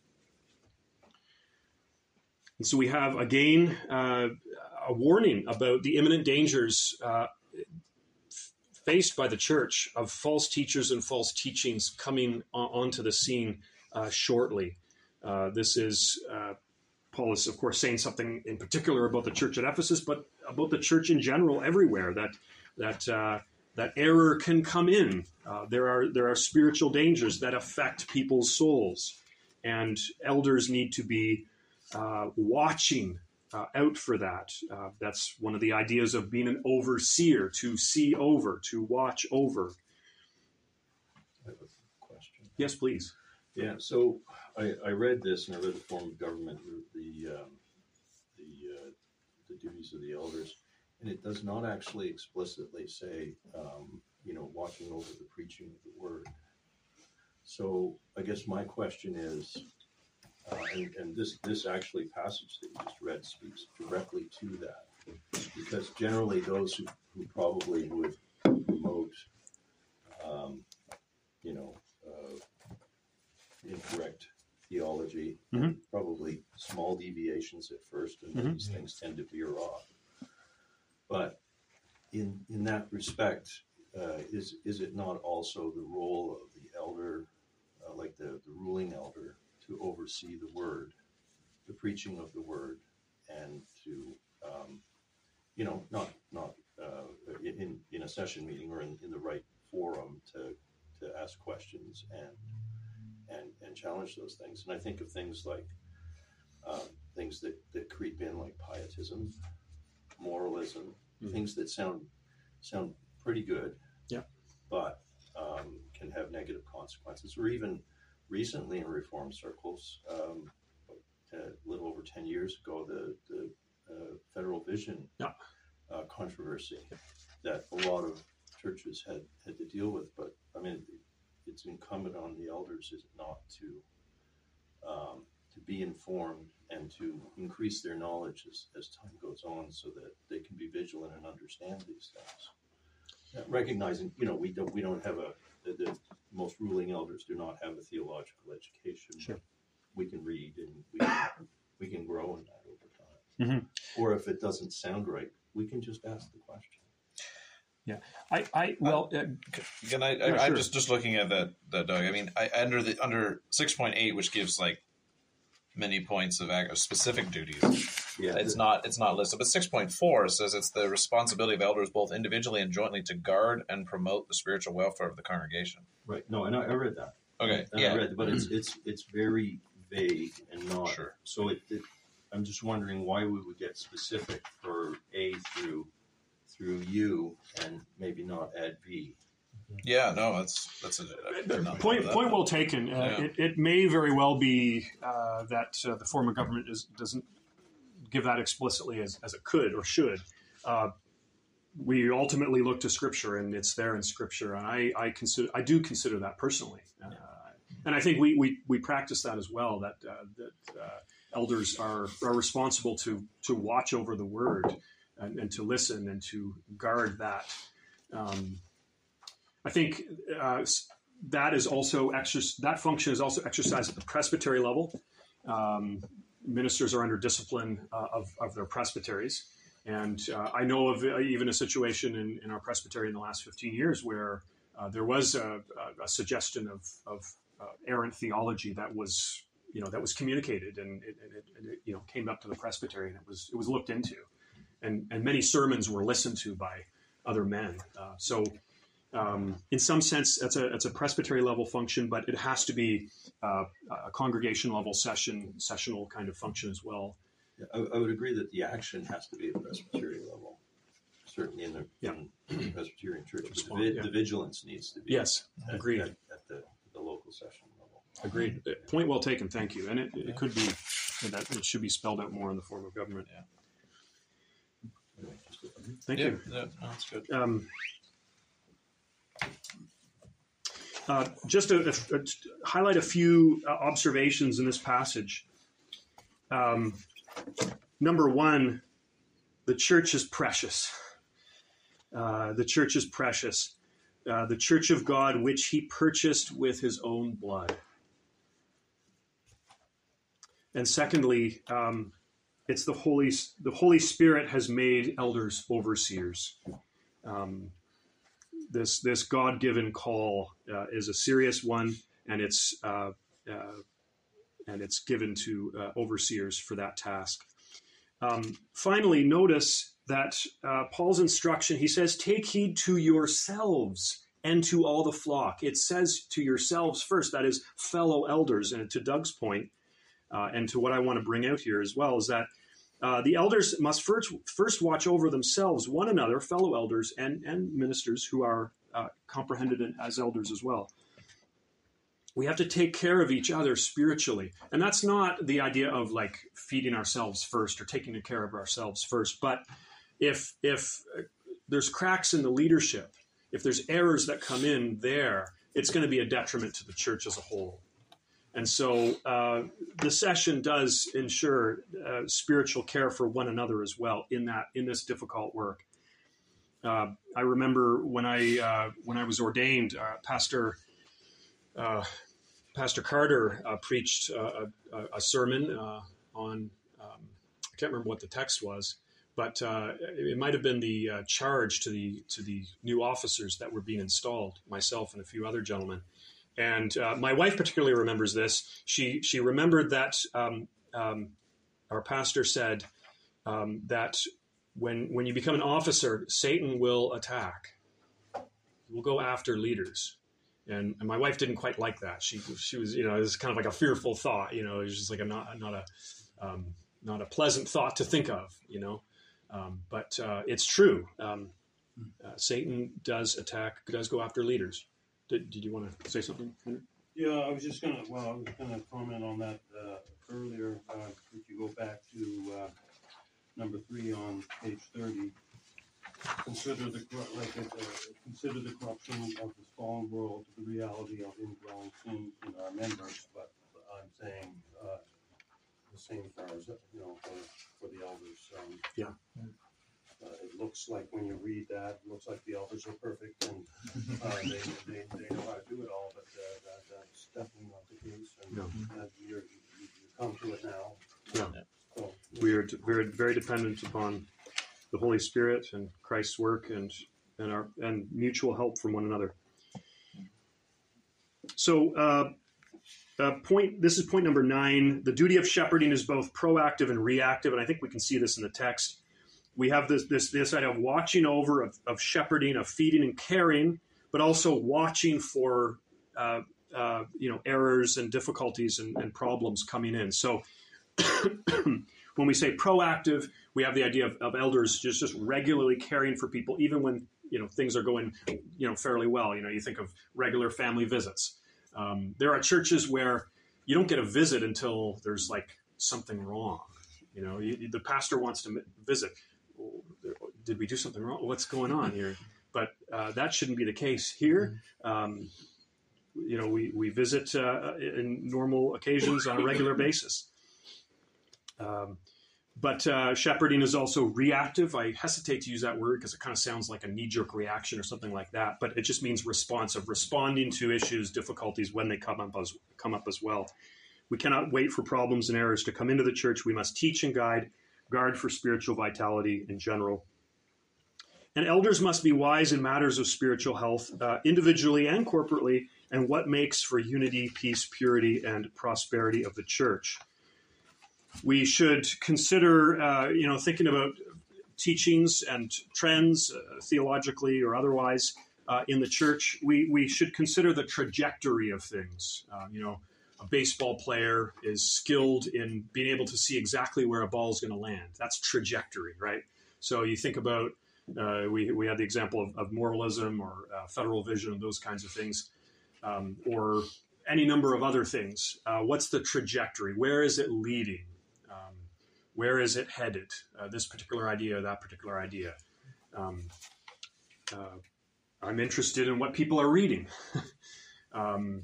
And so we have, again, uh, a warning about the imminent dangers uh, faced by the church of false teachers and false teachings coming on, onto the scene uh, shortly. Uh, this is, uh, Paul is, of course, saying something in particular about the church at Ephesus, but about the church in general everywhere, that that uh, that error can come in. Uh, there are there are spiritual dangers that affect people's souls, and elders need to be uh, watching uh, out for that. Uh, that's one of the ideas of being an overseer: to see over, to watch over. I have a question. Yes, please. Yeah, so I, I read this, and I read the form of government, the um, the uh, the duties of the elders, and it does not actually explicitly say, um, you know, watching over the preaching of the word. So I guess my question is, uh, and, and this this actually passage that you just read speaks directly to that, because generally those who, who probably would promote, um, you know, uh, incorrect theology, Mhm. probably small deviations at first, and then Mhm. these things tend to veer off. But in in that respect, uh, is is it not also the role of the elder, uh, like the, the ruling elder, to oversee the word, the preaching of the word, and to, um, you know, not not uh, in in a session meeting or in, in the right forum to to ask questions and and and challenge those things. And I think of things like um, things that, that creep in, like pietism, moralism, Mhm. things that sound sound pretty good, Yeah. but um, can have negative consequences. Or even recently in Reformed circles, um, a little over ten years ago, the the uh, Federal Vision Yeah. uh, controversy that a lot of churches had had to deal with. But I mean, it's incumbent on the elders, is it not, to um, to be informed and to increase their knowledge as, as time goes on, so that they can be vigilant and understand these things. Uh, recognizing, you know, we don't we don't have a the, the most ruling elders do not have a theological education. Sure. But we can read and we can, we can grow in that over time. Mhm. Or if it doesn't sound right, we can just ask the question. I, I well, uh, Can I, Yeah, I I'm sure. just, just looking at that, that Doug. I mean, I, under the under six point eight, which gives like many points of ag- specific duties, Yeah, it's not it's not listed. But six point four says it's the responsibility of elders, both individually and jointly, to guard and promote the spiritual welfare of the congregation. right. No, and I, I read that. Okay, And yeah, I read it, but it's it's it's very vague and not. Sure. So it, it, I'm just wondering why we would get specific for A through through U and maybe not add V. yeah. No, that's that's a I did not know point that. point well taken. Uh, Yeah. it, it may very well be uh, that uh, the form of government is, doesn't give that explicitly as, as it could or should. Uh, we ultimately look to Scripture, and it's there in Scripture, and I, I consider I do consider that personally, uh, and I think we, we, we practice that as well. That uh, that uh, elders are are responsible to to watch over the Word and, and to listen and to guard that. Um, I think uh, that is also exer- that function is also exercised at the presbytery level. Um, ministers are under discipline uh, of, of their presbyteries. And uh, I know of uh, even a situation in, in our presbytery in the last fifteen years where uh, there was a, a, a suggestion of, of uh, errant theology that was, you know, that was communicated and it, and it, and it, you know, came up to the presbytery, and it was it was looked into, and and many sermons were listened to by other men. Uh, so. Um, in some sense, it's a it's a presbytery level function, but it has to be uh, a congregation level session sessional kind of function as well. Yeah, I, I would agree that the action has to be at Presbyterian level, certainly in the, Yeah. in the Presbyterian church. But the, Respond, vi- yeah. the vigilance needs to be Yes, at, agreed. at, at the, the local session level. Agreed. Uh, Point well taken. Thank you. And it, it could be that it should be spelled out more in the form of government. Anyway, just a- Thank Yeah, you. yeah, no, that's good. Um, uh, just to, to highlight a few uh, observations in this passage. Um, number one, the church is precious. Uh, the church is precious. Uh, the church of God, which he purchased with his own blood. And secondly, um, it's the Holy, the Holy Spirit has made elders overseers. Um, this this God-given call uh, is a serious one, and it's uh, uh, and it's given to uh, overseers for that task. Um, finally, notice that uh, Paul's instruction, he says, take heed to yourselves and to all the flock. It says to yourselves first, that is fellow elders. And to Doug's point, uh, and to what I want to bring out here as well, is that uh, the elders must first, first watch over themselves, one another, fellow elders, and, and ministers who are uh, comprehended as elders as well. We have to take care of each other spiritually. And that's not the idea of like feeding ourselves first or taking care of ourselves first. But if if there's cracks in the leadership, if there's errors that come in there, it's going to be a detriment to the church as a whole. And so uh, the session does ensure uh, spiritual care for one another as well in that in this difficult work. Uh, I remember when I uh, when I was ordained, uh, Pastor uh, Pastor Carter uh, preached uh, a, a sermon uh, on um, I can't remember what the text was, but uh, it might have been the uh, charge to the to the new officers that were being installed, myself and a few other gentlemen. And uh, my wife particularly remembers this. She she remembered that um, um, our pastor said um, that when when you become an officer, Satan will attack. We'll go after leaders. And, and my wife didn't quite like that. She she was you know it was kind of like a fearful thought. You know, it was just like a not not a um, not a pleasant thought to think of. You know, um, but uh, it's true. Um, uh, Satan does attack, does go after leaders. Did, did you want to say something, Henry? Yeah, I was just gonna, well, I was gonna comment on that uh, earlier. Uh, if you go back to uh, number three on page thirty, consider the corru- like it, uh, consider the corruption of this fallen world the reality of indwelling sin in our members. But I'm saying uh, the same as far as you know for, for the elders. Um, Yeah. Uh, it looks like when you read that, it looks like the elders are perfect and uh, they, they, they know how to do it all, but uh, that, that's definitely not the case. And No. uh, you're, you, you come to it now. Yeah. So, We are d- very very dependent upon the Holy Spirit and Christ's work and and our and mutual help from one another. So, uh, uh, point. This is point number nine. The duty of shepherding is both proactive and reactive, and I think we can see this in the text. We have this this this idea of watching over, of, of shepherding, of feeding and caring, but also watching for uh, uh, you know errors and difficulties and, and problems coming in. So, when we say proactive, we have the idea of, of elders just just regularly caring for people, even when you know things are going you know fairly well. You know, you think of regular family visits. Um, there are churches where you don't get a visit until there's like something wrong. You know, you, the pastor wants to visit. Did we do something wrong? What's going on here? But uh, that shouldn't be the case here. Um, you know, we, we visit uh, in normal occasions on a regular basis. Um, but uh, shepherding is also reactive. I hesitate to use that word because it kind of sounds like a knee-jerk reaction or something like that. But it just means responsive, responding to issues, difficulties when they come up as, come up as well. We cannot wait for problems and errors to come into the church. We must teach and guide, guard for spiritual vitality in general. And elders must be wise in matters of spiritual health, uh, individually and corporately, and what makes for unity, peace, purity, and prosperity of the church. We should consider, uh, you know, thinking about teachings and trends, uh, theologically or otherwise, uh, in the church. We we should consider the trajectory of things. Uh, you know, a baseball player is skilled in being able to see exactly where a ball is going to land. That's trajectory, right? So you think about, uh, we, we had the example of, of moralism or uh, federal vision and those kinds of things, um, or any number of other things. Uh, what's the trajectory? Where is it leading? Um, where is it headed? Uh, this particular idea, that particular idea. Um, uh, I'm interested in what people are reading. um,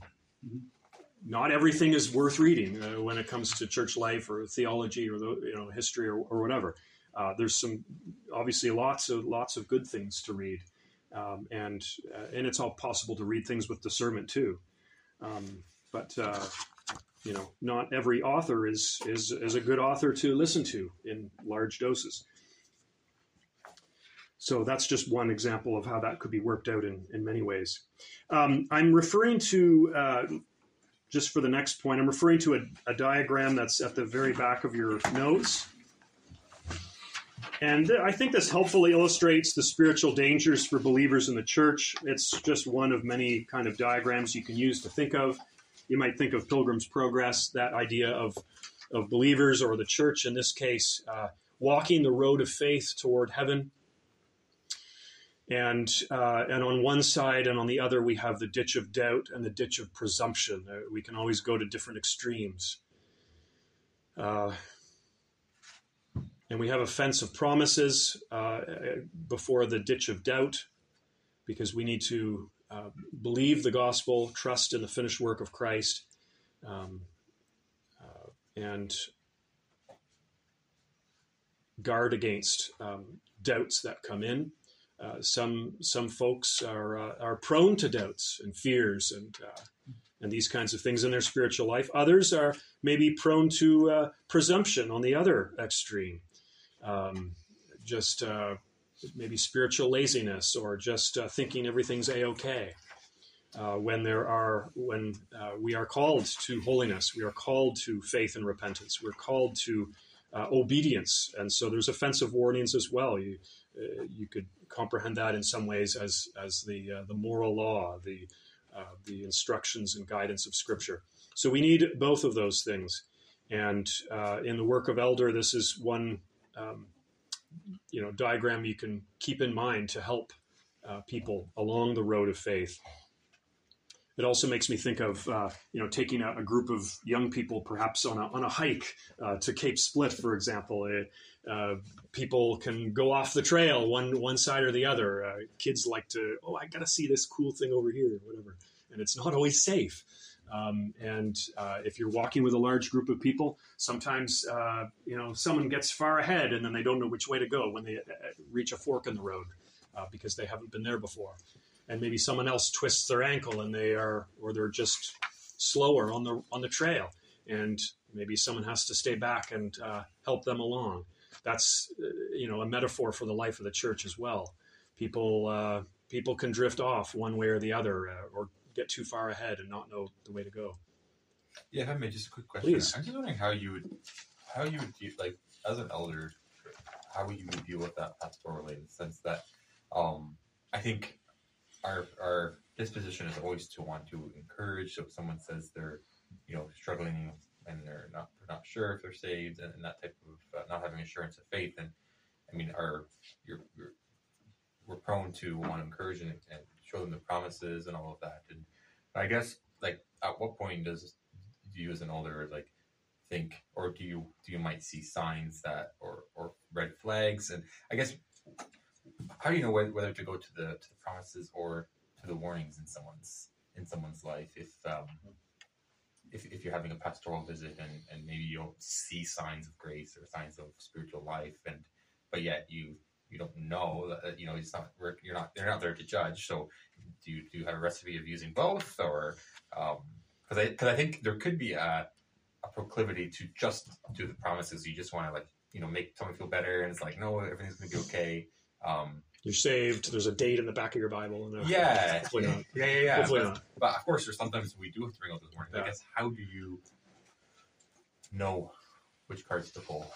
Not everything is worth reading uh, when it comes to church life or theology or the, you know history or, or whatever. Uh, there's some obviously lots of lots of good things to read, um, and uh, and it's all possible to read things with discernment too. Um, but uh, you know, not every author is is is a good author to listen to in large doses. So that's just one example of how that could be worked out in in many ways. Um, I'm referring to. Uh, Just for the next point, I'm referring to a, a diagram that's at the very back of your notes. And th- I think this helpfully illustrates the spiritual dangers for believers in the church. It's just one of many kind of diagrams you can use to think of. You might think of Pilgrim's Progress, that idea of, of believers or the church, in this case, uh, walking the road of faith toward heaven. And uh, and on one side and on the other, we have the ditch of doubt and the ditch of presumption. Uh, we can always go to different extremes. Uh, and we have a fence of promises uh, before the ditch of doubt, because we need to uh, believe the gospel, trust in the finished work of Christ, um, uh, and guard against um, doubts that come in. Uh, some some folks are uh, are prone to doubts and fears and uh, and these kinds of things in their spiritual life. Others are maybe prone to uh, presumption on the other extreme, um, just uh, maybe spiritual laziness or just uh, thinking everything's a-okay. Uh, when there are when uh, we are called to holiness, we are called to faith and repentance. We're called to uh, obedience, and so there's offensive warnings as well. You uh, you could comprehend that in some ways as as the uh, the moral law, the uh, the instructions and guidance of Scripture. So we need both of those things, and uh, in the work of elder, this is one um, you know diagram you can keep in mind to help uh, people along the road of faith. It also makes me think of, uh, you know, taking a, a group of young people perhaps on a, on a hike uh, to Cape Split, for example. Uh, uh, people can go off the trail one one side or the other. Uh, kids like to, oh, I got to see this cool thing over here, whatever. And it's not always safe. Um, and uh, if you're walking with a large group of people, sometimes, uh, you know, someone gets far ahead and then they don't know which way to go when they uh, reach a fork in the road uh, because they haven't been there before. And maybe someone else twists their ankle and they are, or they're just slower on the on the trail, and maybe someone has to stay back and uh, help them along. That's uh, you know a metaphor for the life of the church as well. People uh, people can drift off one way or the other, uh, or get too far ahead and not know the way to go. Yeah, if I may, just a quick question. Please. I'm just wondering how you would, how you would deal, like as an elder, how would you deal with that pastorally in the sense that, um, I think. Our our disposition is always to want to encourage. So if someone says they're, you know, struggling and they're not they're not sure if they're saved and, and that type of uh, not having assurance of faith, and I mean, our you're, you're we're prone to want to encourage and, and show them the promises and all of that. And I guess like at what point does do you as an elder like think, or do you do you might see signs that or or red flags? And I guess. How do you know whether to go to the to the promises or to the warnings in someone's in someone's life? If um, if if you're having a pastoral visit and, and maybe you don't see signs of grace or signs of spiritual life, and but yet you you don't know that you know it's not you're not they're not there to judge. So do you do you have a recipe of using both, or because um, I because I think there could be a a proclivity to just do the promises. You just want to like you know make someone feel better, and it's like no, everything's gonna be okay. Um, You're saved. There's a date in the back of your Bible. And, uh, yeah, hopefully not. yeah, yeah, yeah. Hopefully but, not. But of course, there's sometimes we do have to bring out those warnings. Yeah. I guess how do you know which cards to pull?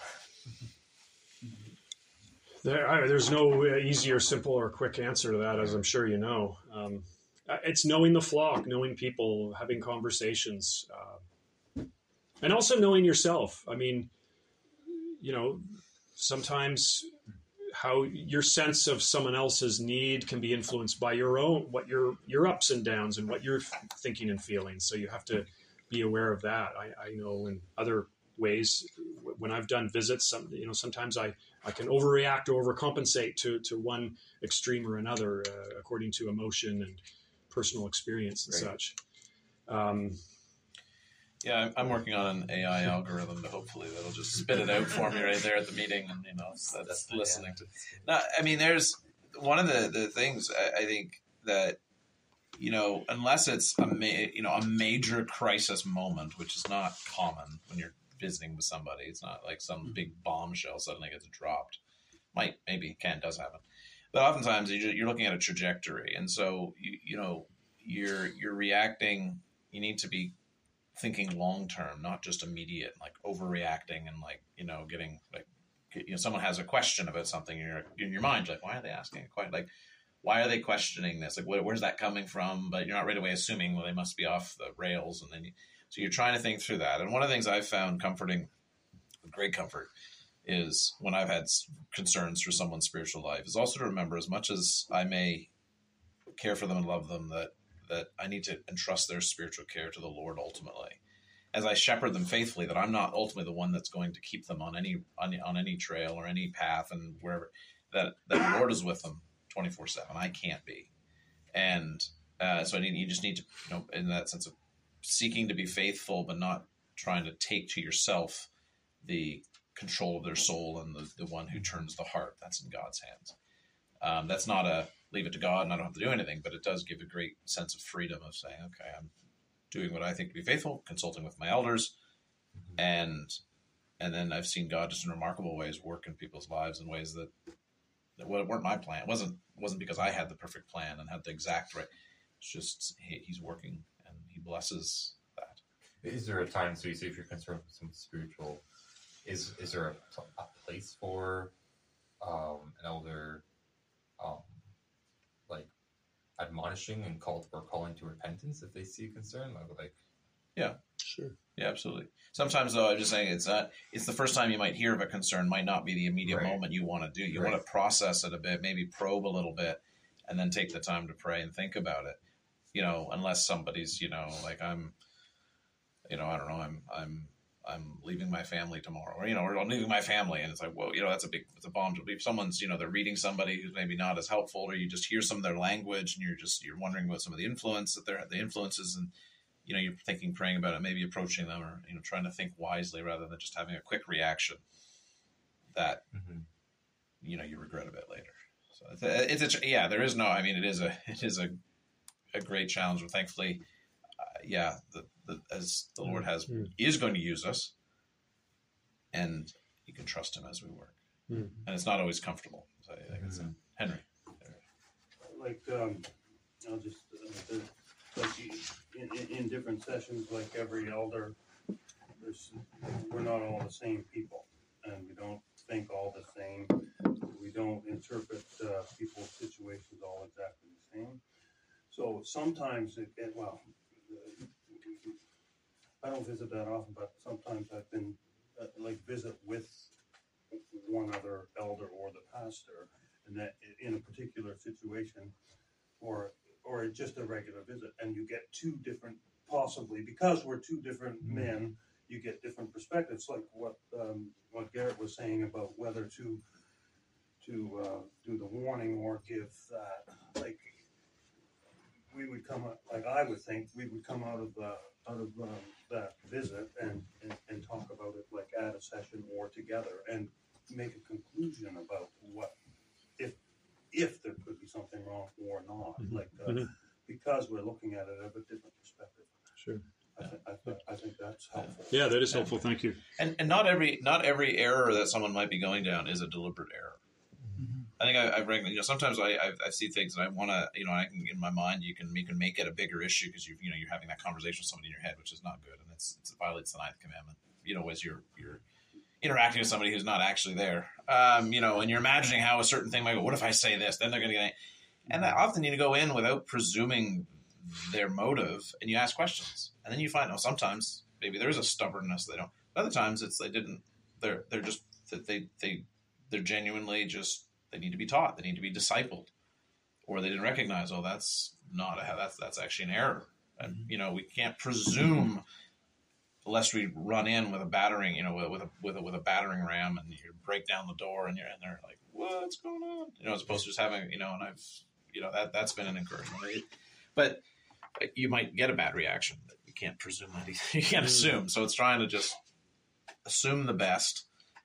There, I, there's no uh, easy or simple or quick answer to that, as I'm sure you know. Um, it's knowing the flock, knowing people, having conversations, uh, and also knowing yourself. I mean, you know, sometimes how your sense of someone else's need can be influenced by your own, what your your ups and downs and what you're thinking and feeling. So you have to be aware of that. I, I know in other ways, when I've done visits, some, you know, sometimes I, I can overreact or overcompensate to, to one extreme or another, uh, according to emotion and personal experience and Right. such. Um, Yeah, I'm, I'm working on an A I algorithm to hopefully that'll just spit it out for me right there at the meeting, and you know, so that's listening to. No, I mean, there's one of the, the things I, I think that you know, unless it's a ma- you know a major crisis moment, which is not common when you're visiting with somebody. It's not like some big bombshell suddenly gets dropped. Might maybe can does happen, but oftentimes you're looking at a trajectory, and so you you know you're you're reacting. You need to be thinking long term, not just immediate, like overreacting and like you know getting like you know someone has a question about something in your in your mind, you're like why are they asking a question? Like why are they questioning this? Like where, where's that coming from? But you're not right away assuming well they must be off the rails, and then you, so you're trying to think through that. And one of the things I've found comforting, great comfort, is when I've had concerns for someone's spiritual life, is also to remember as much as I may care for them and love them that. that I need to entrust their spiritual care to the Lord ultimately. As I shepherd them faithfully, that I'm not ultimately the one that's going to keep them on any on, on any trail or any path and wherever, that, that the Lord is with them twenty-four seven. I can't be. And Uh, so I need, you just need to, you know, in that sense of seeking to be faithful, but not trying to take to yourself the control of their soul and the, the one who turns the heart. That's in God's hands. Um, that's not a leave it to God and I don't have to do anything, but it does give a great sense of freedom of saying, okay, I'm doing what I think to be faithful, consulting with my elders, mm-hmm. and and then I've seen God just in remarkable ways work in people's lives in ways that, that weren't my plan. It wasn't wasn't because I had the perfect plan and had the exact right. It's just he, he's working and he blesses that. Is there a time, so you say if you're concerned with some spiritual, is is there a, a place for um, an elder, um, like admonishing and call or calling to repentance if they see a concern, like, like yeah, sure, yeah, absolutely. Sometimes though, I'm just saying it's not. It's the first time you might hear of a concern, might not be the immediate right. moment you want to do. You right. want to process it a bit, maybe probe a little bit, and then take the time to pray and think about it. You know, unless somebody's, you know, like I'm, you know, I don't know, I'm, I'm, I'm leaving my family tomorrow, or, you know, or I'm leaving my family. And it's like, well, you know, that's a big, it's a bomb to leave. Someone's, you know, they're reading somebody who's maybe not as helpful, or you just hear some of their language and you're just, you're wondering about some of the influence that they're, the influences, and, you know, you're thinking, praying about it, maybe approaching them, or, you know, trying to think wisely rather than just having a quick reaction that, mm-hmm. you know, you regret a bit later. So it's, it's a, yeah, there is no, I mean, it is a, it is a, a great challenge, but thankfully, uh, yeah, the, the, as the Lord has mm-hmm. is going to use us, and you can trust Him as we work, mm-hmm. and it's not always comfortable. So I think it's mm-hmm. a, Henry. Like um, I'll just uh, the, like in, in, in different sessions, like every elder, there's we're not all the same people, and we don't think all the same. We don't interpret uh, people's situations all exactly the same. So sometimes it, it well, uh, I don't visit that often, but sometimes I've been uh, like visit with one other elder or the pastor, and that in a particular situation, or or just a regular visit, and you get two different, possibly because we're two different mm-hmm. men, you get different perspectives. Like what um, what Garrett was saying about whether to to uh, do the warning or give that, like. We would come out, like I would think, we would come out of the out of um, that visit and, and, and talk about it like at a session or together and make a conclusion about what if if there could be something wrong or not, mm-hmm. like uh, mm-hmm. because we're looking at it at a different perspective. Sure, I, th- I, th- I think that's helpful. Yeah, that is helpful. Thank you. And and not every not every error that someone might be going down is a deliberate error. I think I, I've you know sometimes I I've, I see things and I want to you know I can in my mind you can you can make it a bigger issue because you you know you're having that conversation with somebody in your head, which is not good, and it's, it's it violates the ninth commandment. You know, as you're you're interacting with somebody who's not actually there, um, you know, and you're imagining how a certain thing might go. What if I say this? Then they're going to get, and often you need to go in without presuming their motive, and you ask questions, and then you find oh sometimes maybe there is a stubbornness they don't. Other times it's they didn't. They're they're just they they they're genuinely just. They need to be taught. They need to be discipled, or they didn't recognize. Oh, that's not a, that's that's actually an error. And you know, we can't presume, lest we run in with a battering, you know, with a with a with a battering ram, and you break down the door, and you're and they're like, what's going on? You know, as opposed to just having, you know, and I've, you know, that that's been an encouragement. But you might get a bad reaction. You can't presume anything. You can't assume. So it's trying to just assume the best.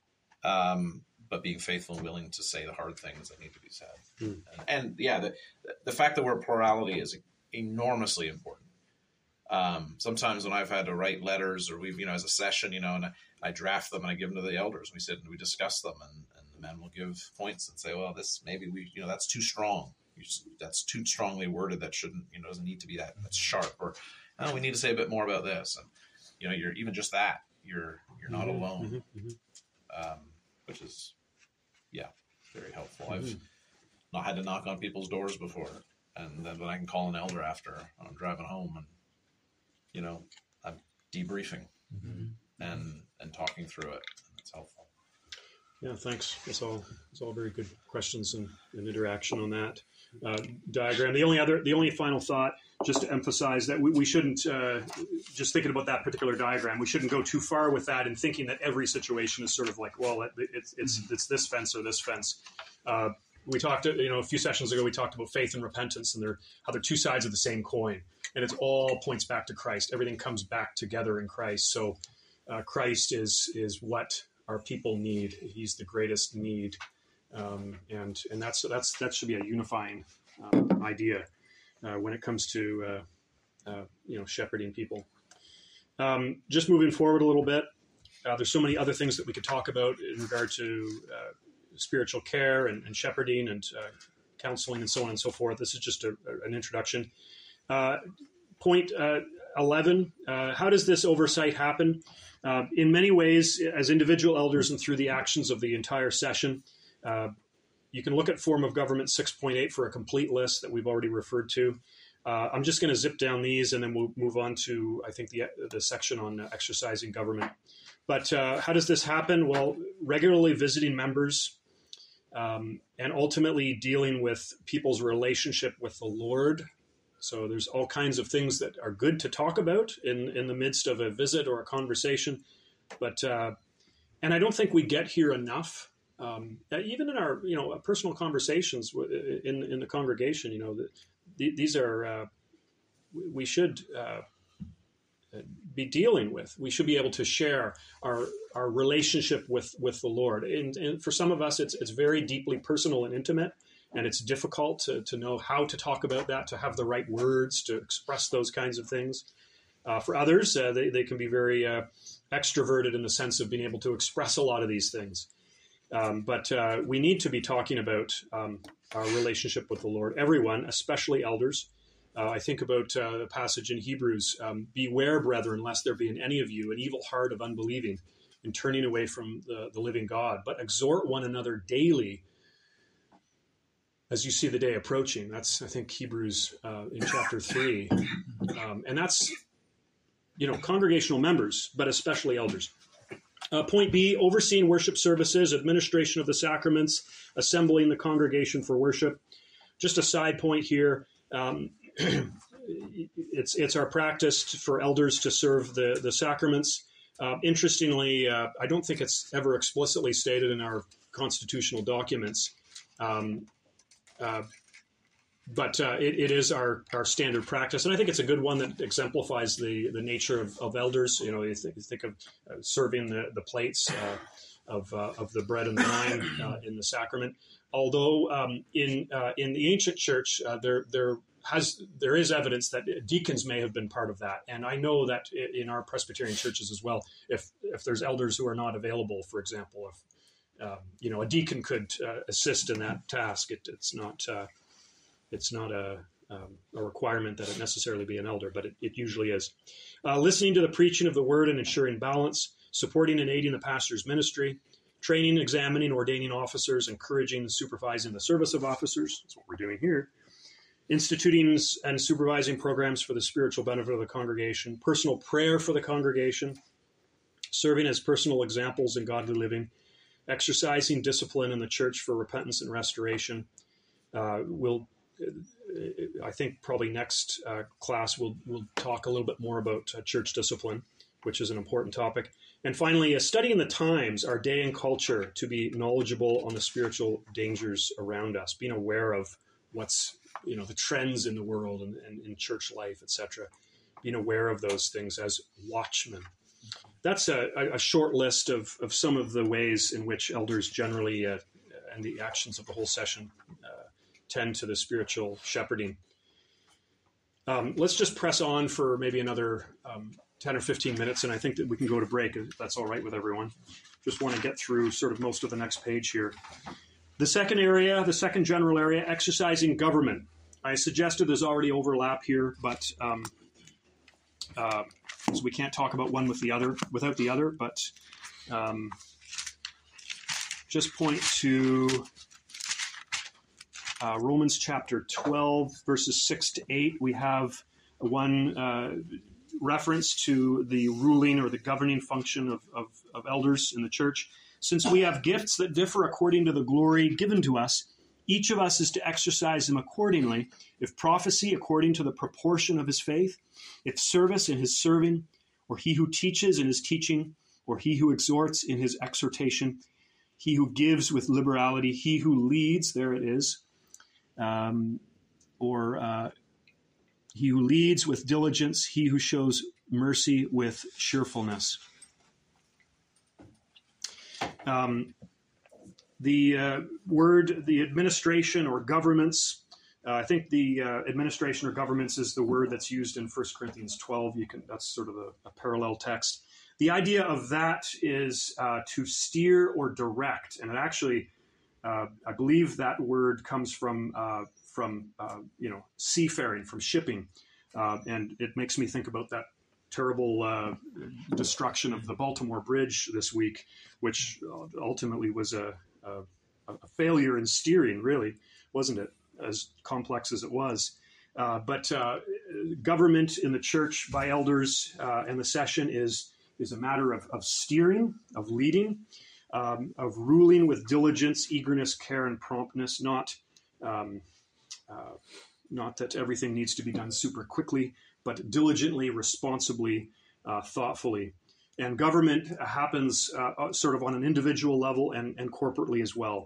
Um, but being faithful and willing to say the hard things that need to be said. Mm. And, and yeah, the the fact that we're a plurality is enormously important. Um, sometimes when I've had to write letters or we've, you know, as a session, you know, and I, I draft them and I give them to the elders. We sit and we discuss them, and, and the men will give points and say, well, this maybe we, you know, that's too strong. You just, that's too strongly worded. That shouldn't, you know, doesn't need to be that. That's sharp. Or oh, we need to say a bit more about this. And you know, you're even just that. You're you're not mm-hmm, alone, mm-hmm. um, which is. Yeah, very helpful. Mm-hmm. I've not had to knock on people's doors before, and then I can call an elder after when I'm driving home, and you know, I'm debriefing mm-hmm. and and talking through it. It's helpful. Yeah, thanks. That's all. It's all very good questions and, and interaction on that uh, diagram. The only other, the only final thought, just to emphasize that we, we shouldn't uh, just thinking about that particular diagram. We shouldn't go too far with that and thinking that every situation is sort of like, well, it, it's it's it's this fence or this fence. Uh, we talked, you know, a few sessions ago, we talked about faith and repentance, and they're how they're two sides of the same coin, and it all points back to Christ. Everything comes back together in Christ. So uh, Christ is is what our people need. He's the greatest need, um, and and that's that's that should be a unifying um, idea uh, when it comes to uh, uh, you know shepherding people. Um, just moving forward a little bit, uh, there's so many other things that we could talk about in regard to uh, spiritual care and, and shepherding and uh, counseling and so on and so forth. This is just a, a, an introduction. Uh, point uh, eleven, uh, how does this oversight happen? Uh, in many ways, as individual elders and through the actions of the entire session. Uh, you can look at Form of Government six point eight for a complete list that we've already referred to. Uh, I'm just going to zip down these and then we'll move on to, I think, the, the section on uh, exercising government. But uh, how does this happen? Well, regularly visiting members, Um, and ultimately dealing with people's relationship with the Lord. So there's all kinds of things that are good to talk about in, in the midst of a visit or a conversation. But, uh, and I don't think we get here enough, um, even in our, you know, personal conversations in, in the congregation, you know, the, the, these are, uh, we should uh, be dealing with. We should be able to share our our relationship with with the Lord. And, and for some of us, it's it's very deeply personal and intimate, and it's difficult to to know how to talk about that, to have the right words to express those kinds of things. Uh, for others, uh, they they can be very uh, extroverted in the sense of being able to express a lot of these things. Um, but uh, we need to be talking about um, our relationship with the Lord. Everyone, especially elders. Uh, I think about uh, the passage in Hebrews, um, beware, brethren, lest there be in any of you an evil heart of unbelieving and turning away from the, the living God, but exhort one another daily as you see the day approaching. That's, I think, Hebrews uh, in chapter three. Um, and that's, you know, congregational members, but especially elders. Uh, point B, overseeing worship services, administration of the sacraments, assembling the congregation for worship. Just a side point here. Um, it's it's our practice for elders to serve the, the sacraments. Uh, interestingly, uh, I don't think it's ever explicitly stated in our constitutional documents, um, uh, but uh, it, it is our, our standard practice. And I think it's a good one that exemplifies the, the nature of, of elders. You know, you, th- you think of uh, serving the, the plates uh, of, uh, of the bread and the wine uh, in the sacrament. Although um, in uh, in the ancient church, uh, there there has there is evidence that deacons may have been part of that, and I know that in our Presbyterian churches as well, if if there's elders who are not available, for example, if um, you know a deacon could uh, assist in that task, it, it's not uh, it's not a um, a requirement that it necessarily be an elder, but it, it usually is. Uh, listening to the preaching of the word and ensuring balance, supporting and aiding the pastor's ministry. Training, examining, ordaining officers, encouraging and supervising the service of officers. That's what we're doing here. Instituting and supervising programs for the spiritual benefit of the congregation. Personal prayer for the congregation. Serving as personal examples in godly living. Exercising discipline in the church for repentance and restoration. Uh, we'll, I think probably next uh, class we'll, we'll talk a little bit more about uh, church discipline, which is an important topic. And finally, uh, studying the times, our day and culture, to be knowledgeable on the spiritual dangers around us, being aware of what's, you know, the trends in the world and, and in church life, et cetera, being aware of those things as watchmen. That's a, a short list of, of some of the ways in which elders generally, uh, and the actions of the whole session, uh, tend to the spiritual shepherding. Um, let's just press on for maybe another um, ten or fifteen minutes, and I think that we can go to break, if that's all right with everyone. Just want to get through sort of most of the next page here. The second area, the second general area, exercising government. I suggested there's already overlap here, but um, uh, so we can't talk about one with the other, without the other, but um, just point to uh, Romans chapter twelve, verses six to eight. We have one uh, reference to the ruling or the governing function of, of, of elders in the church. Since we have gifts that differ according to the glory given to us, each of us is to exercise them accordingly. If prophecy, according to the proportion of his faith, if service in his serving, or he who teaches in his teaching, or he who exhorts in his exhortation, he who gives with liberality, he who leads, there it is, um, or uh, he who leads with diligence, he who shows mercy with cheerfulness. Um, the uh, word, the administration or governments, uh, I think the uh, administration or governments is the word that's used in First Corinthians twelve. You can, that's sort of a, a parallel text. The idea of that is uh, to steer or direct, and it actually, uh, I believe that word comes from uh, from uh, you know seafaring, from shipping, uh, and it makes me think about that terrible uh, destruction of the Baltimore Bridge this week, which ultimately was a, a, a failure in steering, really, wasn't it? As complex as it was. Uh, but uh, government in the church by elders uh, and the session is is a matter of, of steering, of leading, um, of ruling with diligence, eagerness, care, and promptness, not um, uh, not that everything needs to be done super quickly, but diligently, responsibly, uh, thoughtfully. And government happens uh, sort of on an individual level and, and corporately as well.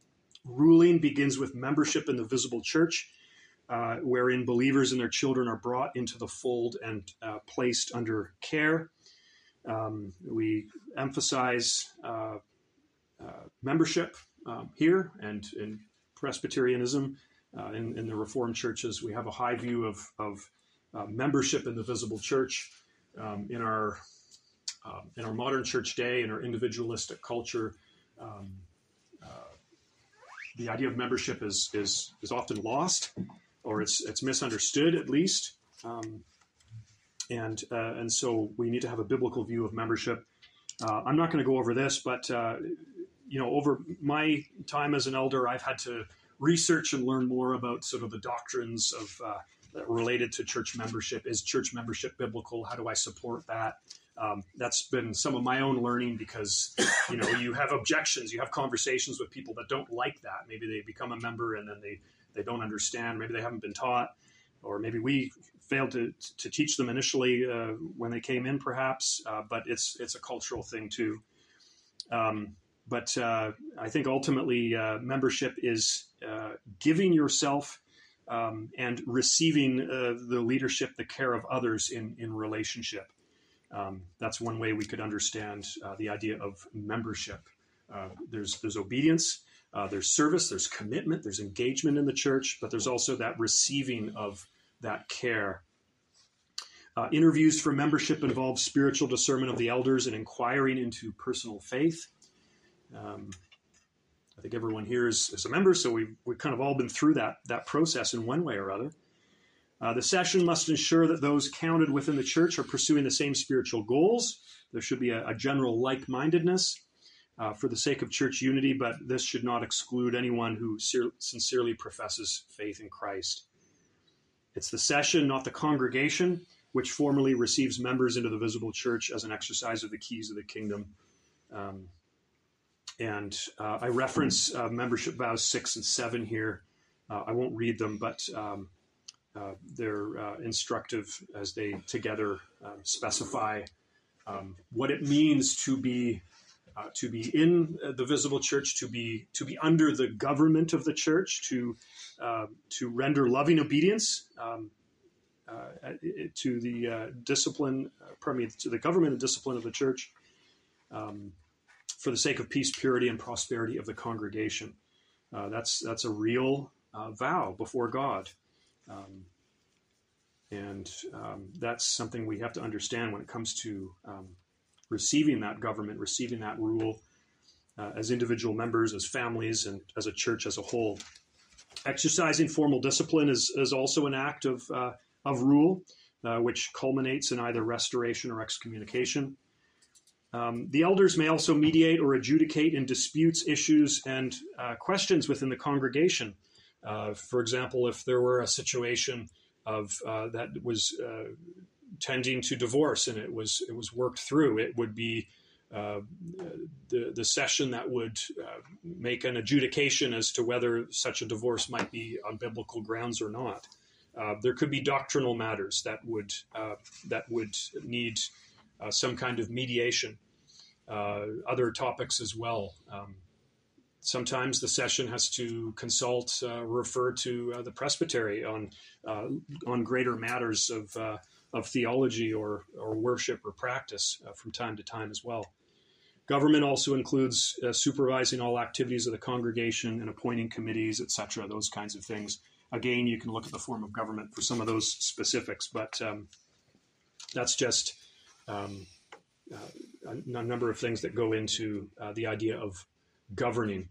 Ruling begins with membership in the visible church, uh, wherein believers and their children are brought into the fold and uh, placed under care. Um, we emphasize uh, uh, membership um, here and in Presbyterianism. Uh, in, in the Reformed churches, we have a high view of, of uh, membership in the visible church. Um, in our uh, in our modern church day, in our individualistic culture, um, uh, the idea of membership is is is often lost, or it's it's misunderstood at least. Um, and uh, and so we need to have a biblical view of membership. Uh, I'm not going to go over this, but uh, you know, over my time as an elder, I've had to research and learn more about sort of the doctrines of uh, related to church membership. Is church membership biblical? How do I support that? Um, that's been some of my own learning because, you know, you have objections, you have conversations with people that don't like that. Maybe they become a member and then they, they don't understand. Maybe they haven't been taught, or maybe we failed to, to teach them initially uh, when they came in perhaps, uh, but it's, it's a cultural thing too. Um, but uh, I think ultimately uh, membership is uh, giving yourself um, and receiving uh, the leadership, the care of others in, in relationship. Um, that's one way we could understand uh, the idea of membership. Uh, there's there's obedience, uh, there's service, there's commitment, there's engagement in the church, but there's also that receiving of that care. Uh, interviews for membership involve spiritual discernment of the elders and inquiring into personal faith. Um, I think everyone here is, is a member, so we've, we've kind of all been through that, that process in one way or other. Uh, the session must ensure that those counted within the church are pursuing the same spiritual goals. There should be a, a general like-mindedness uh, for the sake of church unity, but this should not exclude anyone who ser- sincerely professes faith in Christ. It's the session, not the congregation, which formally receives members into the visible church as an exercise of the keys of the kingdom. Um, and uh, I reference uh, membership vows six and seven here. Uh, I won't read them, but um, Uh, they're uh, instructive as they together um, specify um, what it means to be uh, to be in the visible church, to be to be under the government of the church, to uh, to render loving obedience um, uh, to the uh, discipline, uh, pardon me, to the government and discipline of the church, um, for the sake of peace, purity, and prosperity of the congregation. Uh, that's that's a real uh, vow before God. Um, and um, that's something we have to understand when it comes to um, receiving that government, receiving that rule uh, as individual members, as families, and as a church as a whole. Exercising formal discipline is, is also an act of, uh, of rule, uh, which culminates in either restoration or excommunication. Um, the elders may also mediate or adjudicate in disputes, issues, and uh, questions within the congregation. Uh, for example, if there were a situation of uh, that was uh, tending to divorce and it was it was worked through, it would be uh, the the session that would uh, make an adjudication as to whether such a divorce might be on biblical grounds or not. Uh, there could be doctrinal matters that would uh, that would need uh, some kind of mediation. Uh, other topics as well. Um, sometimes the session has to consult, uh, refer to uh, the presbytery on uh, on greater matters of uh, of theology or or worship or practice uh, from time to time as well. Government also includes uh, supervising all activities of the congregation and appointing committees, et cetera, those kinds of things. Again, you can look at the form of government for some of those specifics, but um, that's just um, uh, a, a number of things that go into uh, the idea of governing.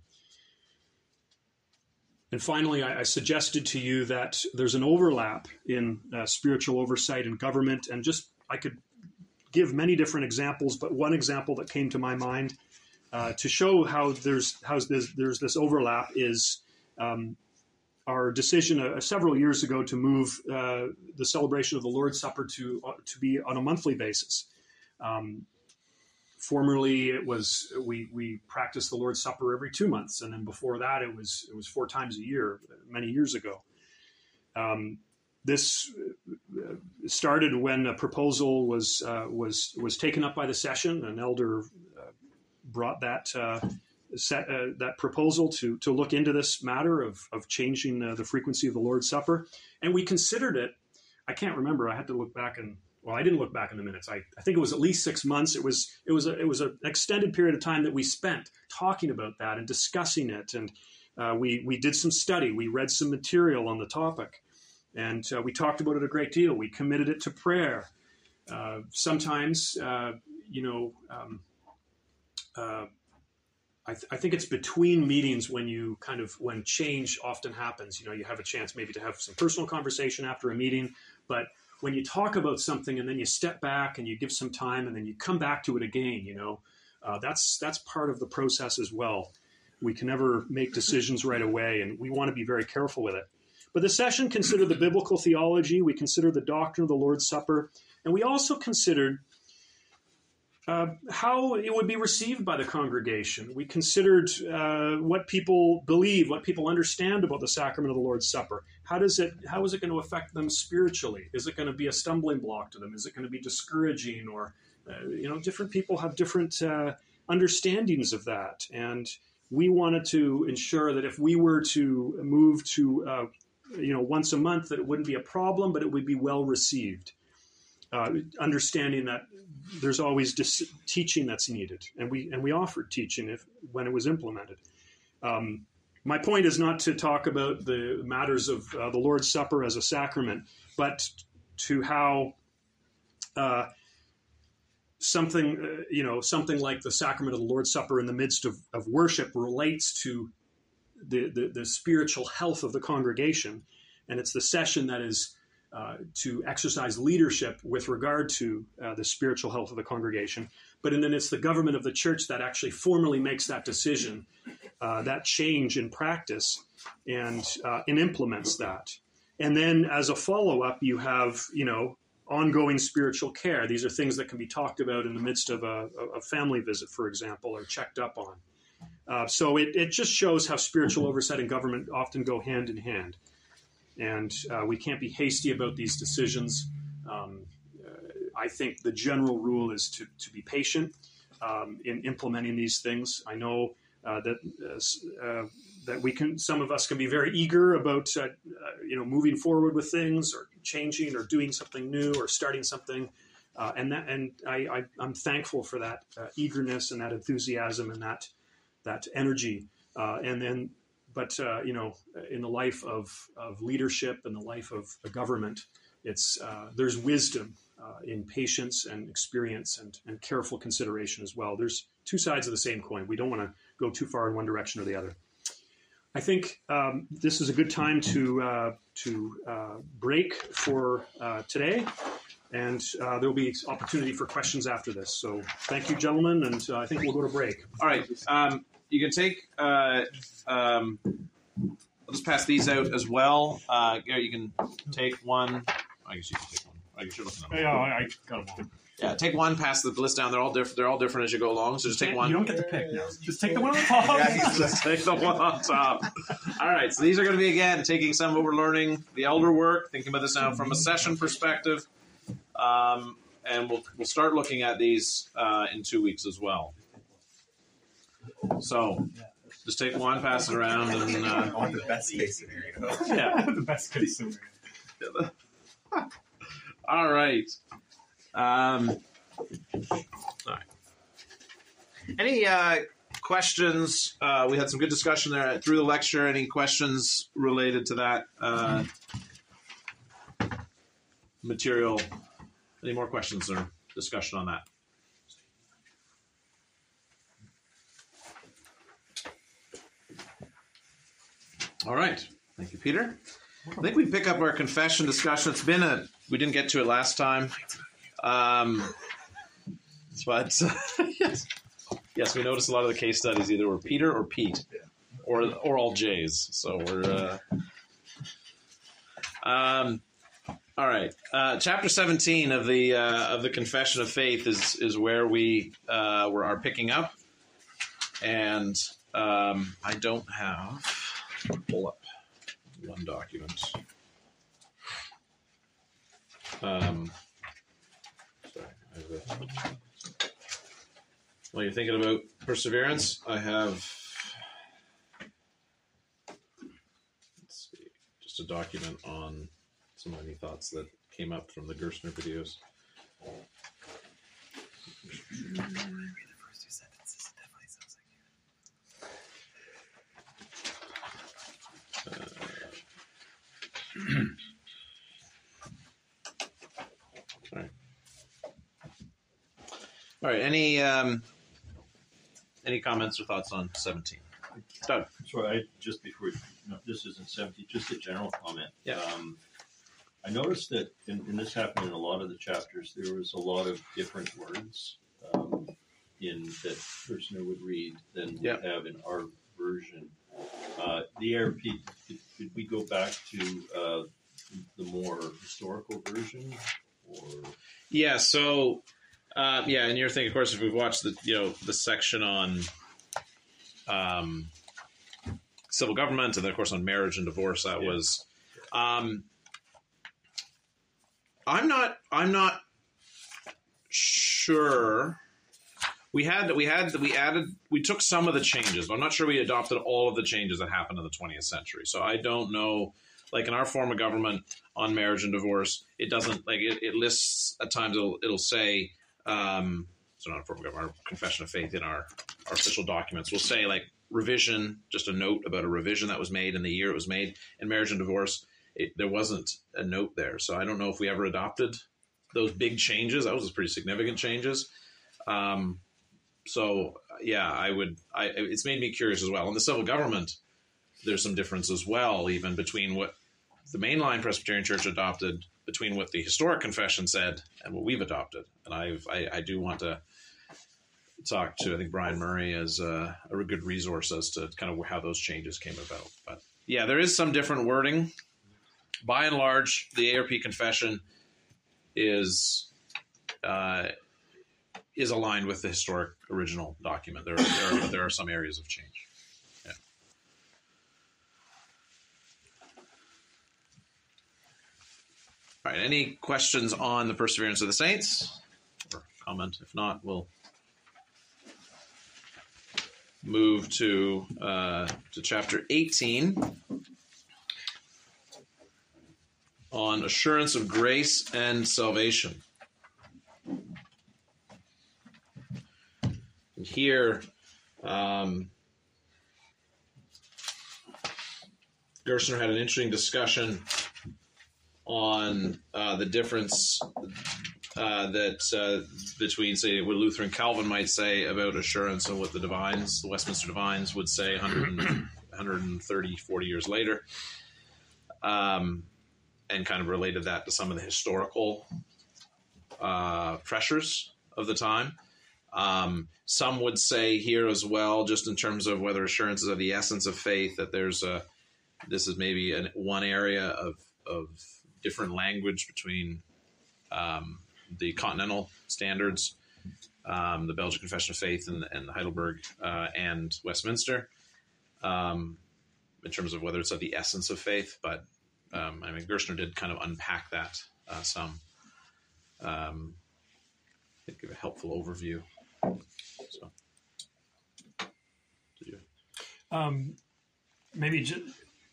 And finally, I, I suggested to you that there's an overlap in uh, spiritual oversight and government, and just I could give many different examples, but one example that came to my mind uh, to show how there's how there's, there's this overlap is um, our decision uh, several years ago to move uh, the celebration of the Lord's Supper to uh, to be on a monthly basis. Um, formerly, it was we we practiced the Lord's Supper every two months, and then before that, it was it was four times a year many years ago. Um, This started when a proposal was uh, was was taken up by the session. An elder uh, brought that uh, set, uh, that proposal to to look into this matter of of changing uh, the frequency of the Lord's Supper, and we considered it. I can't remember. I had to look back and well, I didn't look back in the minutes. I, I think it was at least six months. It was it was a, it was an extended period of time that we spent talking about that and discussing it, and uh, we we did some study. We read some material on the topic. And uh, we talked about it a great deal. We committed it to prayer. Uh, sometimes, uh, you know, um, uh, I, th- I think it's between meetings when you kind of, when change often happens. You know, you have a chance maybe to have some personal conversation after a meeting. But when you talk about something and then you step back and you give some time and then you come back to it again, you know, uh, that's that's part of the process as well. We can never make decisions right away, and we want to be very careful with it. But the session considered the biblical theology, we considered the doctrine of the Lord's Supper, and we also considered uh, how it would be received by the congregation. We considered uh, what people believe, what people understand about the sacrament of the Lord's Supper. How does it, how is it going to affect them spiritually? Is it going to be a stumbling block to them? Is it going to be discouraging? Or, uh, you know, different people have different uh, understandings of that. And we wanted to ensure that if we were to move to uh, you know, once a month, that it wouldn't be a problem, but it would be well received. Uh, understanding that there's always dis- teaching that's needed, and we and we offered teaching if when it was implemented. Um, my point is not to talk about the matters of uh, the Lord's Supper as a sacrament, but to how uh, something uh, you know something like the sacrament of the Lord's Supper in the midst of, of worship relates to The, the, the spiritual health of the congregation, and it's the session that is uh, to exercise leadership with regard to uh, the spiritual health of the congregation. But and then it's the government of the church that actually formally makes that decision, uh, that change in practice, and uh, and implements that. And then as a follow-up, you have you know ongoing spiritual care. These are things that can be talked about in the midst of a, a family visit, for example, or checked up on. Uh, so it, it just shows how spiritual oversight and government often go hand in hand. And uh, we can't be hasty about these decisions. Um, uh, I think the general rule is to, to be patient um, in implementing these things. I know uh, that uh, uh, that we can. Some of us can be very eager about uh, uh, you know moving forward with things, or changing, or doing something new, or starting something. Uh, and that, and I, I, I'm thankful for that uh, eagerness and that enthusiasm and that. that energy, uh, and then, but uh, you know, in the life of, of leadership and the life of a government, it's uh, there's wisdom uh, in patience and experience and, and careful consideration as well. There's two sides of the same coin. We don't want to go too far in one direction or the other. I think um, this is a good time to uh, to uh, break for uh, today, and uh, there will be opportunity for questions after this. So thank you, gentlemen, and uh, I think we'll go to break. All right. Um, You can take, uh, um, I'll just pass these out as well. Uh, Gary, you can take one. I guess you can take one. I guess you're looking at them. Yeah, I got them all. Yeah, take one, pass the list down. They're all different. They're all different as you go along. So just take one. You don't get to pick now. Just take the one on the top. Just take the one on top. All right. So these are going to be, again, taking some what we're learning, the elder work, thinking about this now from a session perspective. Um, and we'll, we'll start looking at these uh, in two weeks as well. So, Just take one, pass it around, and uh, I want the best case scenario. yeah. The best case scenario. All right. Um, all right. Any uh, questions? Uh, we had some good discussion there through the lecture. Any questions related to that uh, material? Any more questions or discussion on that? All right. Thank you, Peter. I think we pick up our confession discussion. It's been a, we didn't get to it last time. Um, but yes, yes, we noticed a lot of the case studies either were Peter or Pete or, or all J's. So we're, uh, um, all right. Uh, chapter seventeen of the, uh, of the Confession of Faith is, is where we, uh, we are picking up. And, um, I don't have, pull up one document. Um, sorry, I have a, while you're thinking about perseverance, I have, let's see, just a document on some of the thoughts that came up from the Gerstner videos. All right. All right. Any um, any comments or thoughts on seventeen? Doug. Sorry, I, just before, no, this isn't seventeen, just a general comment. Yeah. Um, I noticed that, in, and this happened in a lot of the chapters, there was a lot of different words um, in that Gerstner would read than Yeah. we have in our version. Uh, the A R P, did, did we go back to uh, the more historical version, or Yeah. So, uh, yeah, and you're thinking, of course, if we've watched the you know the section on um, civil government, and then of course on marriage and divorce, that Yeah. was. Um, I'm not. I'm not sure. We had. We had. We added. We took some of the changes, but I'm not sure we adopted all of the changes that happened in the twentieth century. So I don't know. Like in our form of government on marriage and divorce, it doesn't like it, it lists at times. It'll, it'll say. Um, so not a form of government. Our confession of faith in our, our official documents will say like revision. Just a note about a revision that was made in the year it was made. In marriage and divorce, it, there wasn't a note there. So I don't know if we ever adopted those big changes. That was pretty significant changes. Um, so yeah, I would, I, it's made me curious as well. In the civil government, there's some difference as well, even between what the mainline Presbyterian Church adopted, between what the historic confession said and what we've adopted. And I've, I, I do want to talk to, I think, Brian Murray as a, a good resource as to kind of how those changes came about. But yeah, there is some different wording. By and large, the A R P confession is uh, is aligned with the historic original document. There are, there are, there are some areas of change. Yeah. All right. Any questions on the perseverance of the saints? Or comment? If not, we'll move to uh, to chapter eighteen. On assurance of grace and salvation. And here, um, Gerstner had an interesting discussion on uh, the difference uh, that uh, between, say, what Luther and Calvin might say about assurance and what the divines, the Westminster divines, would say one hundred, one hundred thirty, forty years later. Um, and kind of related that to some of the historical uh, pressures of the time. Um, some would say here as well, just in terms of whether assurance is of the essence of faith, that there's a, this is maybe an, one area of, of different language between um, the continental standards, um, the Belgian Confession of Faith and, and Heidelberg uh, and Westminster, um, in terms of whether it's of the essence of faith, but Um, I mean, Gerstner did kind of unpack that uh, some. Um, I think give a helpful overview. So, did you? um, maybe ju-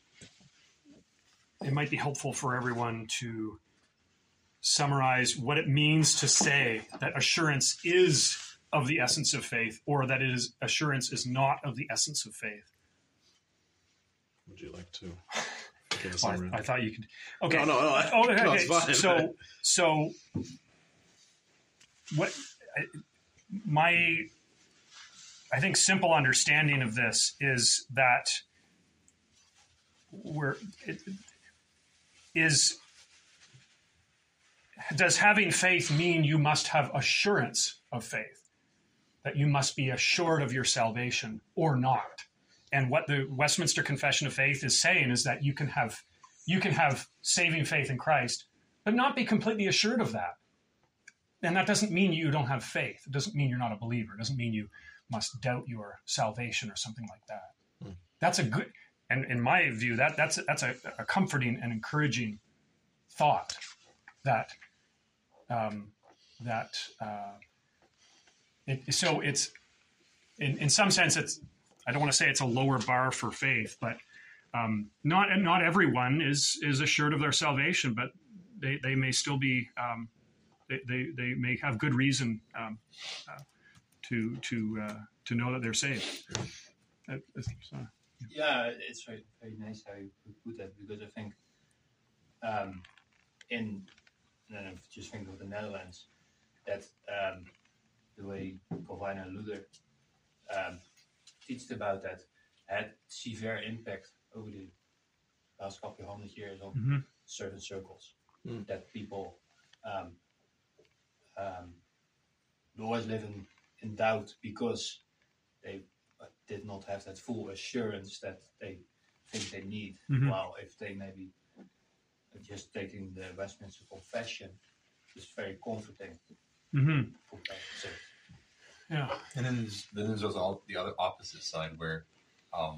it might be helpful for everyone to summarize what it means to say that assurance is of the essence of faith, or that it is assurance is not of the essence of faith. Would you like to? give us Well, some- I, I thought you could. Okay. No, no, no. I- Oh, okay. no, it's fine. So, so what? My, I think, simple understanding of this is that we're it, is. Does having faith mean you must have assurance of faith? That you must be assured of your salvation or not? And what the Westminster Confession of Faith is saying is that you can have you can have saving faith in Christ, but not be completely assured of that. And that doesn't mean you don't have faith. It doesn't mean you're not a believer. It doesn't mean you must doubt your salvation or something like that. Hmm. That's a good, and in my view, that that's that's a, a comforting and encouraging thought. That um, that uh, it, so it's in in some sense it's. I don't want to say it's a lower bar for faith, but um, not not everyone is is assured of their salvation, but they, they may still be um, they, they they may have good reason um, uh, to to uh, to know that they're saved. Uh, so, Yeah, it's very, very nice how you put that, because I think um, in, and I'm just thinking of the Netherlands, that um, the way Calvin and Luther um, teached about that had severe impact over the last couple of hundred years on mm-hmm. certain circles. Mm. That people um, um, always live in, in doubt because they uh, did not have that full assurance that they think they need. Mhm. While if they maybe just taking the Westminster Confession is very comforting. Mm-hmm. So, Yeah. And then there's, then there's also all the other opposite side where um,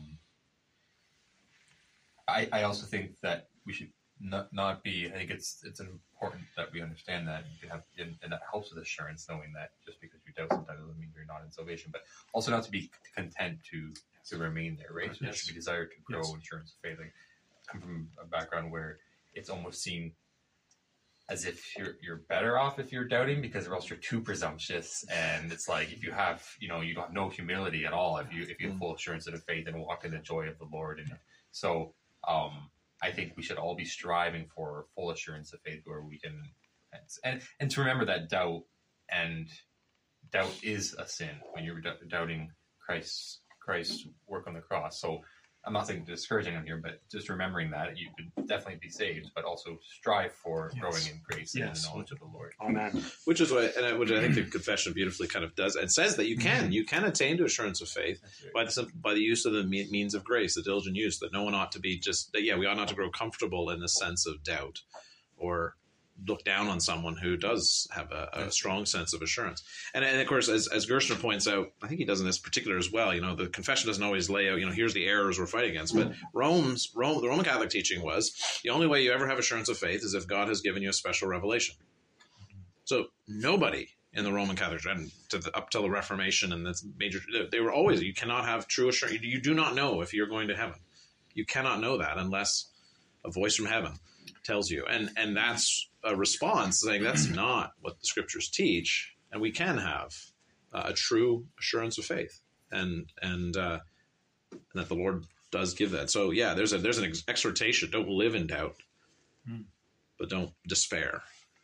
I, I also think that we should not, not be, I think it's it's important that we understand that you can have, and, and that helps with assurance, knowing that just because you doubt sometimes doesn't mean you're not in salvation, but also not to be content to, to remain there, right? So there Yes. should be desire to grow Yes. in assurance of faith. Like, I come from a background where it's almost seen as if you're you're better off if you're doubting, because or else you're too presumptuous, and it's like if you have you know you don't have no humility at all if you if you have full assurance of the faith and walk in the joy of the Lord. And so um, I think we should all be striving for full assurance of faith, where we can and and to remember that doubt and doubt is a sin when you're d- doubting Christ's Christ's work on the cross. So I'm not saying discouraging them here, but just remembering that you could definitely be saved, but also strive for Yes. growing in grace and in Yes. the knowledge of the Lord. Amen. Which is what, and I, which I think the confession beautifully kind of does, and says that you can, you can attain to assurance of faith That's right. by the sim- by the use of the me- means of grace, the diligent use. That no one ought to be just, that, yeah, we ought not to grow comfortable in the sense of doubt, or look down on someone who does have a, a strong sense of assurance. And, and of course, as, as Gerstner points out, I think he does in this particular as well. You know, the confession doesn't always lay out, you know, here's the errors we're fighting against. But Rome's Rome, the Roman Catholic teaching was the only way you ever have assurance of faith is if God has given you a special revelation. So nobody in the Roman Catholic Church, and to the, up till the Reformation and that's major, they were always, you cannot have true assurance. You do not know if you're going to heaven. You cannot know that unless a voice from heaven tells you. And and that's a response saying that's not what the scriptures teach, and we can have uh, a true assurance of faith, and and, uh, and that the Lord does give that. So yeah, there's a there's an ex- exhortation: don't live in doubt, Mm. but don't despair.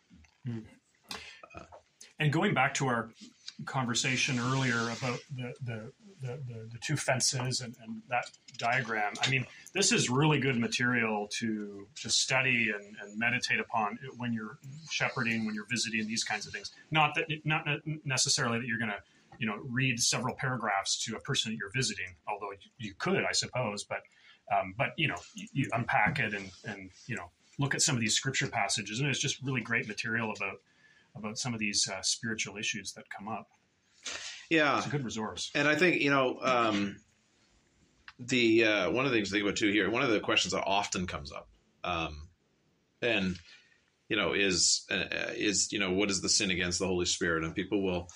And going back to our conversation earlier about the the, the, the, the two fences and, and that diagram, I mean, this is really good material to to study and, and meditate upon when you're shepherding, when you're visiting, these kinds of things. Not that not necessarily that you're going to you know read several paragraphs to a person that you're visiting, although you, you could, I suppose. But um, but you know you, you unpack it and and you know look at some of these scripture passages, and it's just really great material about. about some of these uh, spiritual issues that come up. Yeah, It's a good resource. and I think you know um, the uh, one of the things to think about too here. One of the questions that often comes up, um, and you know, is uh, is you know what is the sin against the Holy Spirit? And people will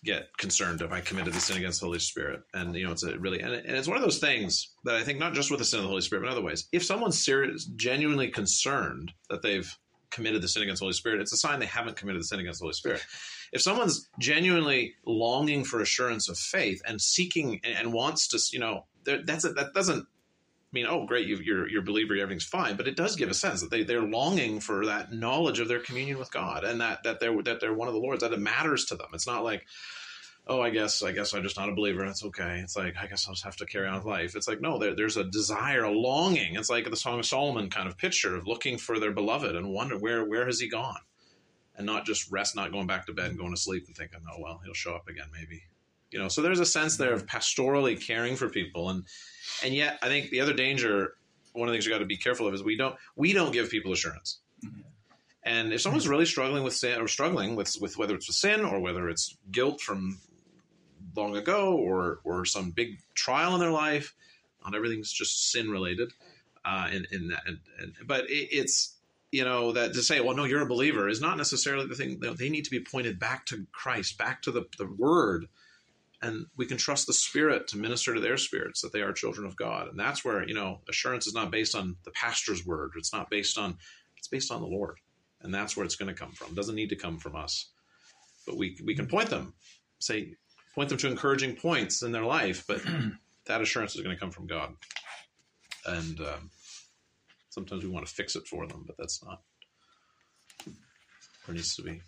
get concerned if I committed the sin against the Holy Spirit. And, you know, it's a really, and, and it's one of those things that I think not just with the sin of the Holy Spirit, but in other ways, if someone's serious, genuinely concerned that they've committed the sin against the Holy Spirit, it's a sign they haven't committed the sin against the Holy Spirit. If someone's genuinely longing for assurance of faith and seeking and, and wants to, you know, that's a, that doesn't mean, oh, great, you, you're you're a believer, everything's fine. But it does give a sense that they they're longing for that knowledge of their communion with God, and that that they're that they're one of the Lord's, that it matters to them. It's not like, oh, I guess I guess I'm just not a believer. It's okay. It's like, I guess I'll just have to carry on with life. It's like, no, there, there's a desire, a longing. It's like the Song of Solomon kind of picture of looking for their beloved and wonder where where has he gone, and not just rest, not going back to bed and going to sleep and thinking, oh well, he'll show up again maybe. You know, so there's a sense there of pastorally caring for people, and and yet I think the other danger, one of the things you got to be careful of, is we don't we don't give people assurance. Mm-hmm. And if someone's really struggling with sin, or struggling with with whether it's a sin or whether it's guilt from long ago or or some big trial in their life, not everything's just sin related. Uh, in in that, and, and, but it, it's you know that to say, well, no, you're a believer is not necessarily the thing. They need to be pointed back to Christ, back to the the Word. And we can trust the Spirit to minister to their spirits that they are children of God. And that's where, you know, assurance is not based on the pastor's word. It's not based on, it's based on the Lord. And that's where it's going to come from. It doesn't need to come from us. But we we can point them, say, point them to encouraging points in their life. But that assurance is going to come from God. And um, sometimes we want to fix it for them, but that's not where it needs to be.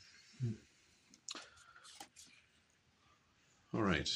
All right.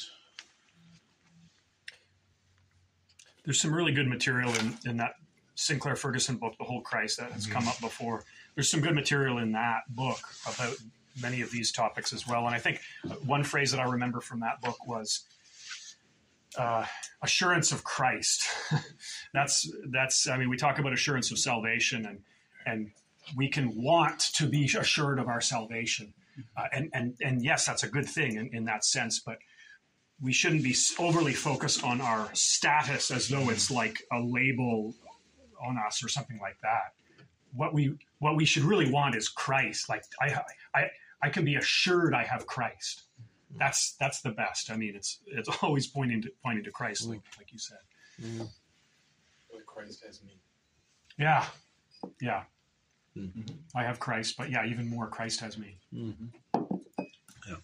There's some really good material in, in that Sinclair Ferguson book, The Whole Christ, that has mm-hmm. come up before. There's some good material in that book about many of these topics as well. And I think one phrase that I remember from that book was uh, assurance of Christ. that's, that's, I mean, we talk about assurance of salvation, and, and we can want to be assured of our salvation. Uh, and, and, and yes, that's a good thing in, in that sense, but we shouldn't be overly focused on our status as though it's like a label on us or something like that. What we, what we should really want is Christ. Like I, I, I can be assured I have Christ. That's, that's the best. I mean, it's, it's always pointing to, pointing to Christ, like, like you said. Mm. What Christ has me. Yeah. Yeah. Mm-hmm. I have Christ, but yeah, even more, Christ has me. Mm-hmm. Yeah.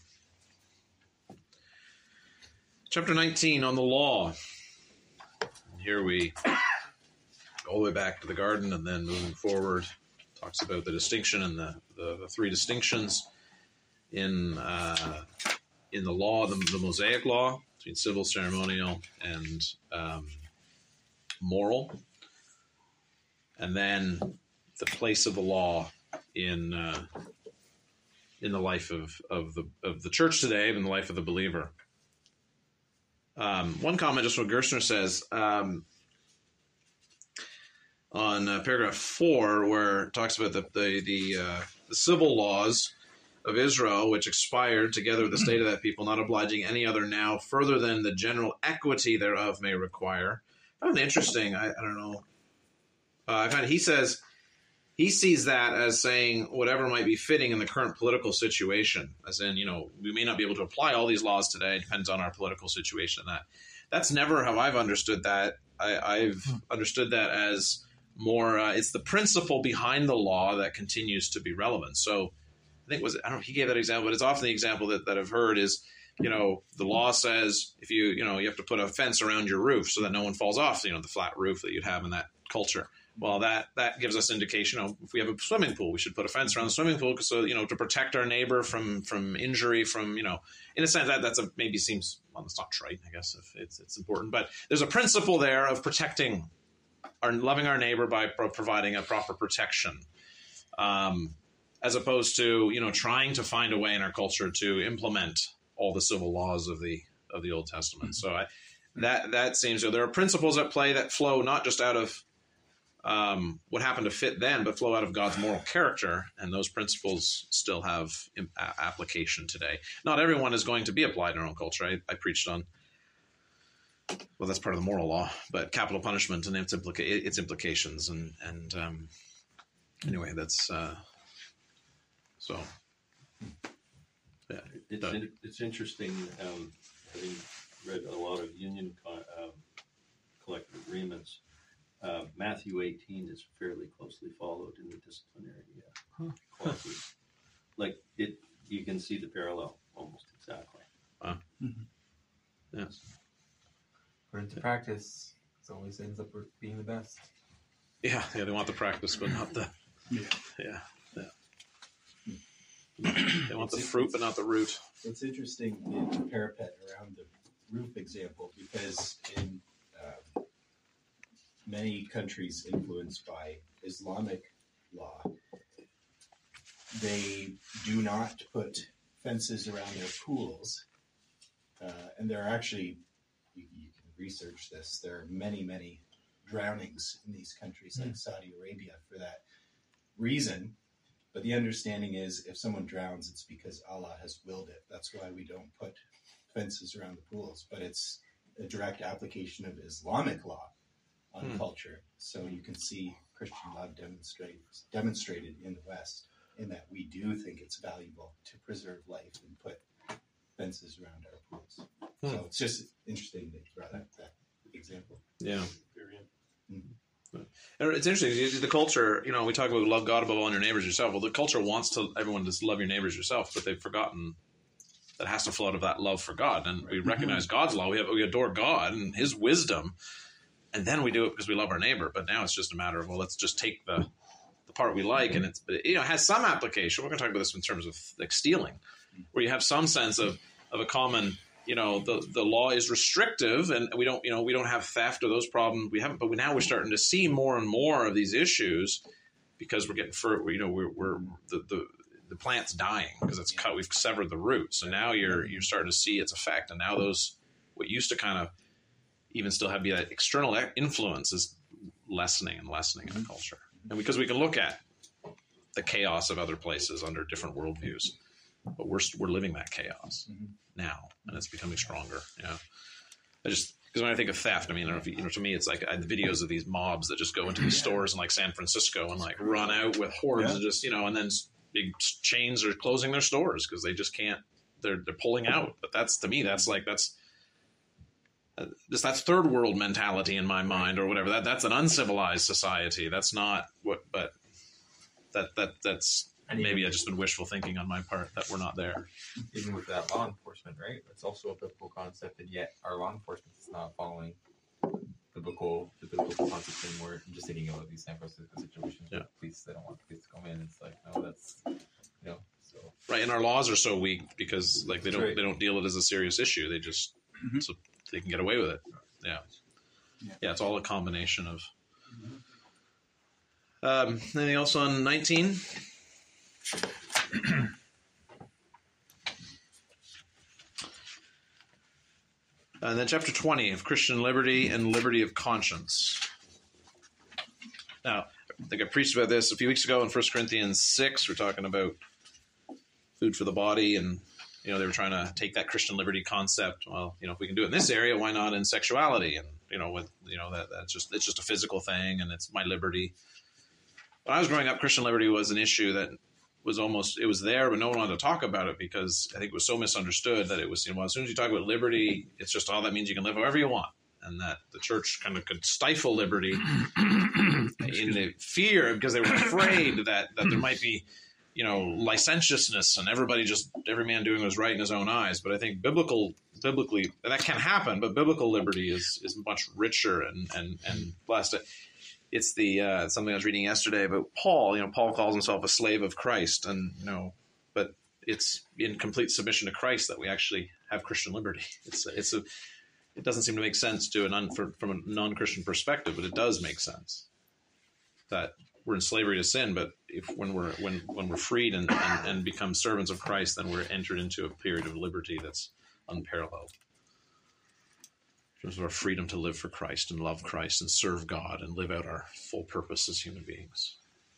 Chapter nineteen on the law. And here we go all the way back to the garden, and then moving forward, talks about the distinction and the, the, the three distinctions in uh, in the law, the, the Mosaic law, between civil, ceremonial, and um, moral, and then the place of the law in uh, in the life of, of the of the church today, in the life of the believer. Um, one comment, just what Gerstner says um, on uh, paragraph four, where it talks about the the the, uh, the civil laws of Israel, which expired together with the state of that people, not obliging any other now further than the general equity thereof may require. I found it interesting. I, I don't know. Uh, I find he says. He sees that as saying whatever might be fitting in the current political situation, as in, you know, we may not be able to apply all these laws today. It depends on our political situation. That that's never how I've understood that. I, I've hmm. understood that as more, uh, it's the principle behind the law that continues to be relevant. So I think it was, I don't know if he gave that example, but it's often the example that, that I've heard is, you know, the law says if you, you know, you have to put a fence around your roof so that no one falls off, you know, the flat roof that you'd have in that culture. Well, that, that gives us indication. You know, if we have a swimming pool, we should put a fence around the swimming pool, so you know, to protect our neighbor from from injury. From you know, in a sense, that that's a maybe seems well, it's not trite. I guess if it's it's important, but there's a principle there of protecting our loving our neighbor by pro- providing a proper protection, um, as opposed to you know trying to find a way in our culture to implement all the civil laws of the of the Old Testament. So I, that that seems you know, there are principles at play that flow not just out of Um, what happened to fit then, but flow out of God's moral character, and those principles still have im- a- application today. Not everyone is going to be applied in our own culture. I, I preached on, well, that's part of the moral law, but capital punishment and its, implica- its implications, and and um, anyway, that's uh, so. Yeah. It's Doug. in, it's interesting, um, having read a lot of union co- um, collective agreements. Uh, Matthew eighteen is fairly closely followed in the disciplinary uh, Huh. clauses. Like it, you can see the parallel almost exactly. Wow. Mm-hmm. Yes. Put into practice, it always ends up being the best. Yeah, yeah, they want the practice, but not the. Yeah. Yeah, yeah. They want the fruit, but not the root. It's interesting the, the parapet around the roof example because in uh, many countries influenced by Islamic law, they do not put fences around their pools. Uh, and there are actually, you, you can research this, there are many, many drownings in these countries like Saudi Arabia for that reason. But the understanding is if someone drowns, it's because Allah has willed it. That's why we don't put fences around the pools. But it's a direct application of Islamic law on Hmm. culture. So you can see Christian love demonstrate, demonstrated in the West in that we do think it's valuable to preserve life and put fences around our pools. Hmm. So it's just interesting that you brought up that example. Yeah. Period. And it's interesting. you- The culture, you know, we talk about love God above all and your neighbors yourself. Well, the culture wants to everyone to love your neighbors yourself, but they've forgotten that has to flow out of that love for God. And we recognize God's law. We have we adore God and His wisdom, and then we do it because we love our neighbor. But now it's just a matter of well, let's just take the the part we like, and it's you know it has some application. We're going to talk about this in terms of like stealing, where you have some sense of of a common. You know, the, the law is restrictive and we don't, you know, we don't have theft or those problems. We haven't, but we, now we're starting to see more and more of these issues because we're getting fur, you know, we're, we're the, the, the plant's dying because it's cut, we've severed the roots. So now you're, you're starting to see its effect. And now those, what used to kind of even still have be that external influence is lessening and lessening in the culture. And because we can look at the chaos of other places under different worldviews, but we're, we're living that chaos. Mm-hmm. Now, and it's becoming stronger. Yeah, I just because when I think of theft, I mean, I don't know if you, you know, to me, it's like I have the videos of these mobs that just go into these stores in like San Francisco and like run out with hordes Yeah. of just you know, and then big chains are closing their stores because they just can't. They're they're pulling out. But that's to me, that's like that's uh, just that's third world mentality in my mind or whatever. That that's an uncivilized society. That's not what, but that that that's. And Maybe even- I've just been wishful thinking on my part that we're not there. Even with that law enforcement, right? It's also a biblical concept, and yet our law enforcement is not following biblical the biblical concepts anymore. I'm just thinking about these San Francisco situations Yeah. with police. They don't want police to come in. It's like, no, that's you know. So Right, and our laws are so weak because like they don't Right. they don't deal it as a serious issue. They just Mhm. so they can get away with it. Yeah. Yeah. yeah, it's all a combination of. Um, anything else on nineteen? And then chapter twenty of Christian liberty and liberty of conscience. Now, I think I preached about this a few weeks ago in First Corinthians six. We're talking about food for the body, and you know they were trying to take that Christian liberty concept. Well, you know, if we can do it in this area, why not in sexuality? And you know, with you know that that's just it's just a physical thing, and it's my liberty. When I was growing up, Christian liberty was an issue that was almost it was there, but no one wanted to talk about it because I think it was so misunderstood that it was you know well, as soon as you talk about liberty, it's just all that means you can live however you want, and that the church kind of could stifle liberty in the fear because they were afraid that that there might be you know licentiousness and everybody just every man doing what was right in his own eyes. But I think biblical biblically that can happen, but biblical liberty is is much richer and and and blessed. It's the uh, something I was reading yesterday about Paul. You know, Paul calls himself a slave of Christ, and you know, but it's in complete submission to Christ that we actually have Christian liberty. It's a, it's a it doesn't seem to make sense to an un, for, from a non-Christian perspective, but it does make sense that we're in slavery to sin. But if when we're when when we're freed and, and, and become servants of Christ, then we're entered into a period of liberty that's unparalleled. In terms of our freedom to live for Christ and love Christ and serve God and live out our full purpose as human beings.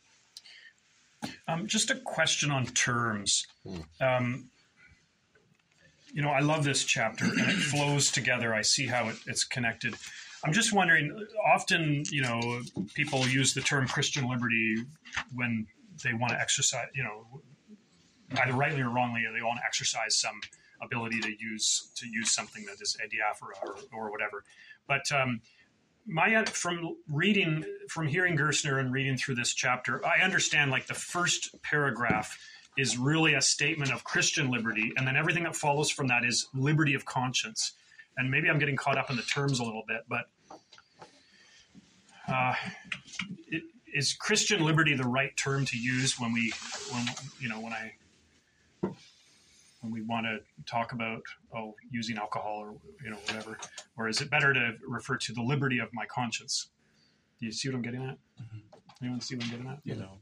Um, just a question on terms. Hmm. Um, you know, I love this chapter and it flows together. I see how it, it's connected. I'm just wondering, often, you know, people use the term Christian liberty when they want to exercise, you know, either rightly or wrongly, they want to exercise some ability to use to use something that is a diaphora or, or whatever. But um, my from reading, from hearing Gerstner and reading through this chapter, I understand like the first paragraph is really a statement of Christian liberty, and then everything that follows from that is liberty of conscience. And maybe I'm getting caught up in the terms a little bit, but uh, it, is Christian liberty the right term to use when we, when you know, when I, when we want to talk about oh using alcohol or you know whatever, or is it better to refer to the liberty of my conscience? Do you see what I'm getting at? Mm-hmm. Anyone see what I'm getting at? You know.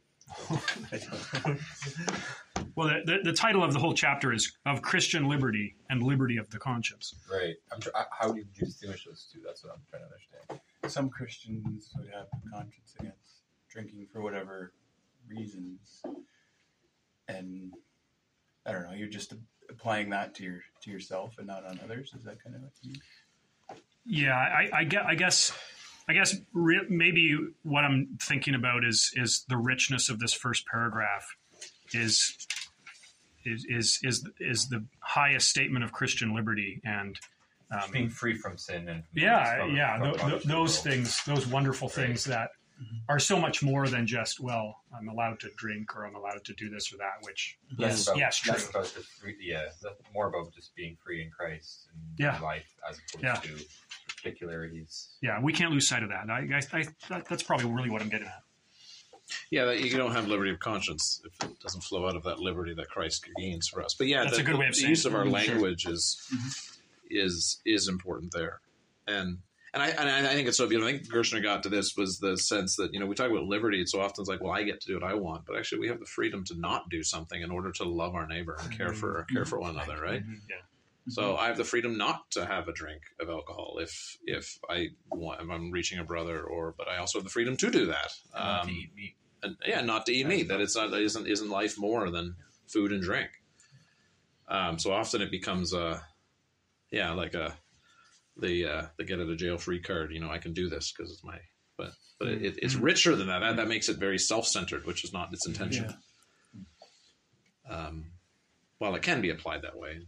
Well, the, the, the title of the whole chapter is of Christian liberty and liberty of the conscience. Right. I'm tr- how do you distinguish those two? That's what I'm trying to understand. Some Christians would have a conscience against drinking for whatever reasons, and I don't know. You're just applying that to your to yourself and not on others. Is that kind of what you mean? Yeah, I, I, I guess. I guess re- maybe what I'm thinking about is is the richness of this first paragraph is is is is, is the highest statement of Christian liberty and um, being free from sin and yeah from, yeah from th- th- those things those wonderful right. things that mm-hmm. are so much more than just well I'm allowed to drink or I'm allowed to do this or that, which less is about, yes true. Less about the free, yeah more about just being free in Christ and yeah. life as opposed yeah. to particularities. Yeah, we can't lose sight of that. I, I, I that, that's probably really what I'm getting at. Yeah, that you don't have liberty of conscience if it doesn't flow out of that liberty that Christ gains for us. But yeah, that's the, a good way of the saying use it. of our Mm-hmm. language is mm-hmm. is is important there, and and I and I think it's so beautiful. I think Gerstner got to this was the sense that you know we talk about liberty. It's so often it's like, well, I get to do what I want, but actually we have the freedom to not do something in order to love our neighbor and care for care for one another, right? Mm-hmm. Yeah. So I have the freedom not to have a drink of alcohol if if I want, if I'm reaching a brother, or but I also have the freedom to do that. Um, not to eat meat. And, yeah, not to eat meat. That it's not isn't isn't life more than food and drink. Um, so often it becomes a yeah like a the uh, the get out of jail free card. You know, I can do this because it's my. But but it, it, it's richer than that. that. That makes it very self centered, which is not its intention. Yeah. Um, well, it can be applied that way.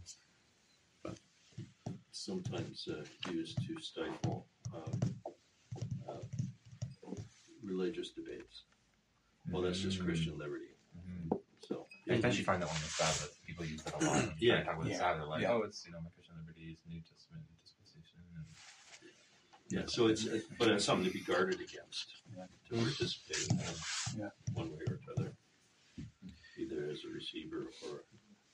Sometimes uh, used to stifle um, uh, religious debates. Well, that's just Mm. Christian liberty. Mm-hmm. So, I think you find that on the Sabbath. People use that a lot. When Yeah. talk about Yeah. the Sabbath, like, Yeah. oh, it's you know, my Christian liberty is New Testament dispensation. And, yeah, so it's uh, but it's something to be guarded against, Yeah. to participate in uh, Yeah. one way or another, either as a receiver or,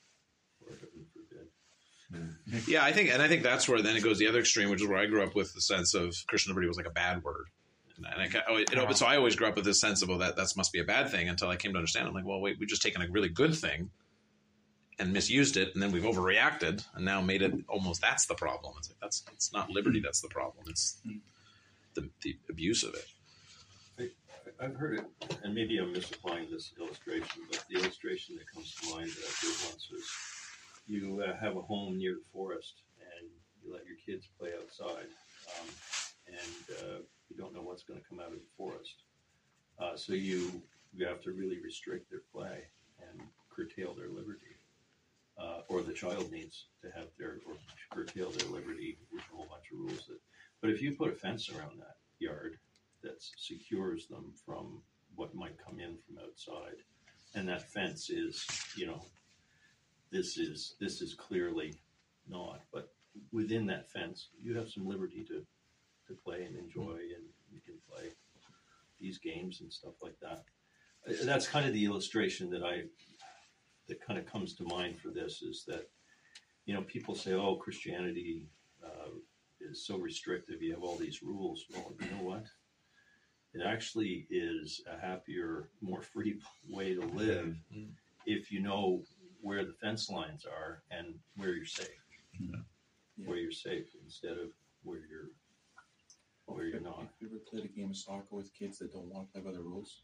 or heaven forbid. Yeah, I think, and I think that's where then it goes the other extreme, which is where I grew up with the sense of Christian liberty was like a bad word, and, and I, you know, so I always grew up with this sense of, well, that that must be a bad thing until I came to understand. I'm like, well, wait, we've just taken a really good thing and misused it, and then we've overreacted and now made it almost that's the problem. It's like that's it's not liberty that's the problem. It's the the abuse of it. I, I've heard it, and maybe I'm misapplying this illustration, but the illustration that comes to mind that I heard once was you uh, have a home near the forest and you let your kids play outside, um, and uh, you don't know what's going to come out of the forest. Uh, so you you have to really restrict their play and curtail their liberty. Uh, or the child needs to have their, or curtail their liberty with a whole bunch of rules. That, but if you put a fence around that yard that secures them from what might come in from outside, and that fence is, you know, this is this is clearly not, but within that fence, you have some liberty to, to play and enjoy, and you can play these games and stuff like that. Uh, That's kind of the illustration that I that kind of comes to mind for this is that, you know, people say, oh, Christianity uh, is so restrictive. You have all these rules. Well, you know what? It actually is a happier, more free way to live mm-hmm. if you know where the fence lines are and where you're safe. Yeah. Where you're safe instead of where you're where you're not. Have you ever played a game of soccer with kids that don't want to play by the rules?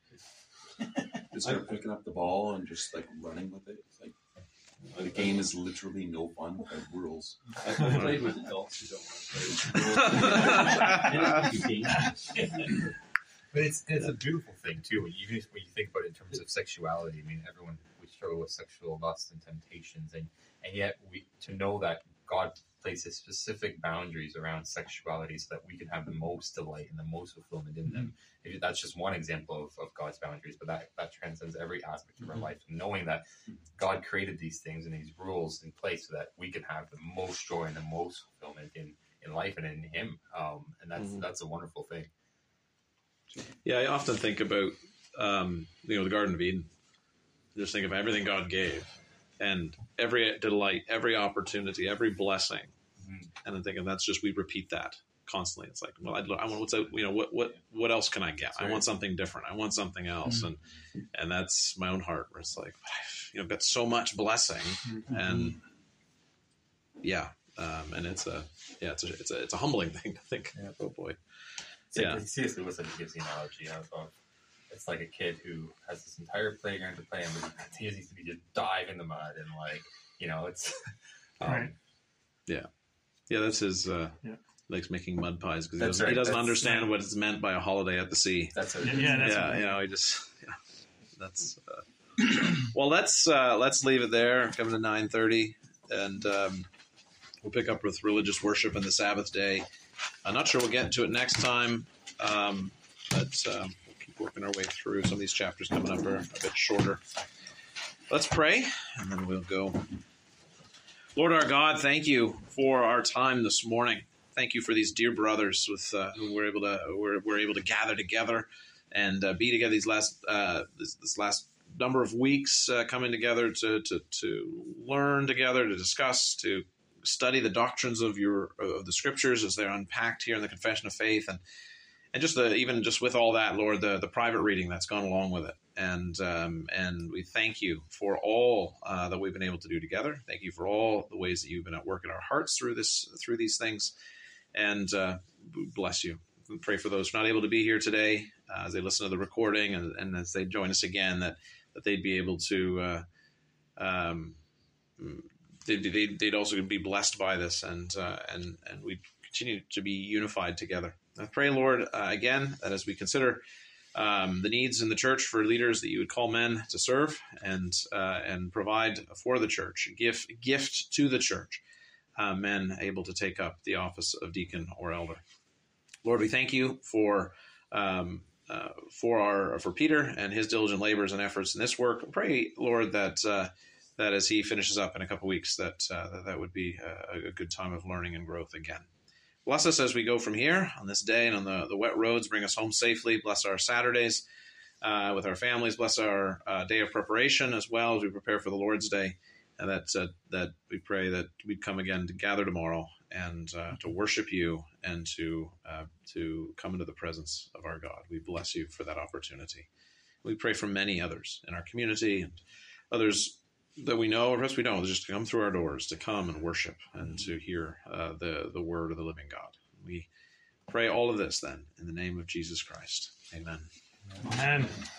They start picking up the ball and just like running with it. It's like the game is literally no fun by rules. I've played with adults who don't want to play games. But it's it's a beautiful thing too. When you, even when you think about it in terms of sexuality, I mean, everyone we struggle with sexual lust and temptations, and and yet we to know that God places specific boundaries around sexuality so that we can have the most delight and the most fulfillment in them. Maybe that's just one example of, of God's boundaries, but that, that transcends every aspect of our life. And knowing that God created these things and these rules in place so that we can have the most joy and the most fulfillment in, in life and in Him. Um, and that's mm-hmm. that's a wonderful thing. Yeah, I often think about, um, you know, the Garden of Eden. Just think of everything God gave and every delight, every opportunity, every blessing. Mm-hmm. And I'm thinking that's just, we repeat that constantly. It's like, well, I'd, I want what's out, you know, what, what, what else can I get? That's I right. want something different. I want something else. Mm-hmm. And, and that's my own heart where it's like, you know, I've got so much blessing mm-hmm. and yeah. Um, and it's a, yeah, it's a, it's a, it's a humbling thing to think, yeah. oh boy. So yeah. C S Lewis gives the analogy of, of it's like a kid who has this entire playground to play in, but he needs to be just dive in the mud and like, you know, it's um, right. Yeah. Yeah. That's his, uh, yeah. likes making mud pies because he doesn't, right. he doesn't that's, understand yeah. what it's meant by a holiday at the sea. That's it. Yeah. That's yeah. You know, he just, yeah, that's, uh, well, let's, uh, let's leave it there. Coming to nine thirty and, um, we'll pick up with religious worship and the Sabbath day. I'm not sure we'll get to it next time. Um, but, um, working our way through. Some of these chapters coming up are a bit shorter. Let's pray, and then we'll go. Lord our God, thank you for our time this morning. Thank you for these dear brothers with uh, who we're able to we're, we're able to gather together and uh, be together these last uh, this, this last number of weeks, uh, coming together to, to to learn together, to discuss, to study the doctrines of your of the Scriptures as they're unpacked here in the Confession of Faith, and. And just the, even just with all that, Lord, the, the private reading that's gone along with it. And um, and we thank you for all uh, that we've been able to do together. Thank you for all the ways that you've been at work in our hearts through this through these things. And uh, bless you. We pray for those who are not able to be here today uh, as they listen to the recording and, and as they join us again, that, that they'd be able to, uh, um, they'd, they'd, they'd also be blessed by this and, uh, and, and we'd continue to be unified together. I pray, Lord, uh, again, that as we consider um, the needs in the church for leaders, that you would call men to serve and uh, and provide for the church, gift gift to the church, uh, men able to take up the office of deacon or elder. Lord, we thank you for um, uh, for our for Peter and his diligent labors and efforts in this work. I pray, Lord, that uh, that as he finishes up in a couple of weeks, that uh, that, that would be a, a good time of learning and growth again. Bless us as we go from here on this day and on the, the wet roads. Bring us home safely. Bless our Saturdays uh, with our families. Bless our uh, day of preparation as well as we prepare for the Lord's Day. And that, uh, that we pray that we'd come again to gather tomorrow and uh, to worship you and to uh, to come into the presence of our God. We bless you for that opportunity. We pray for many others in our community and others that we know, or perhaps we don't, just to come through our doors, to come and worship and to hear uh, the, the word of the living God. We pray all of this then in the name of Jesus Christ. Amen. Amen.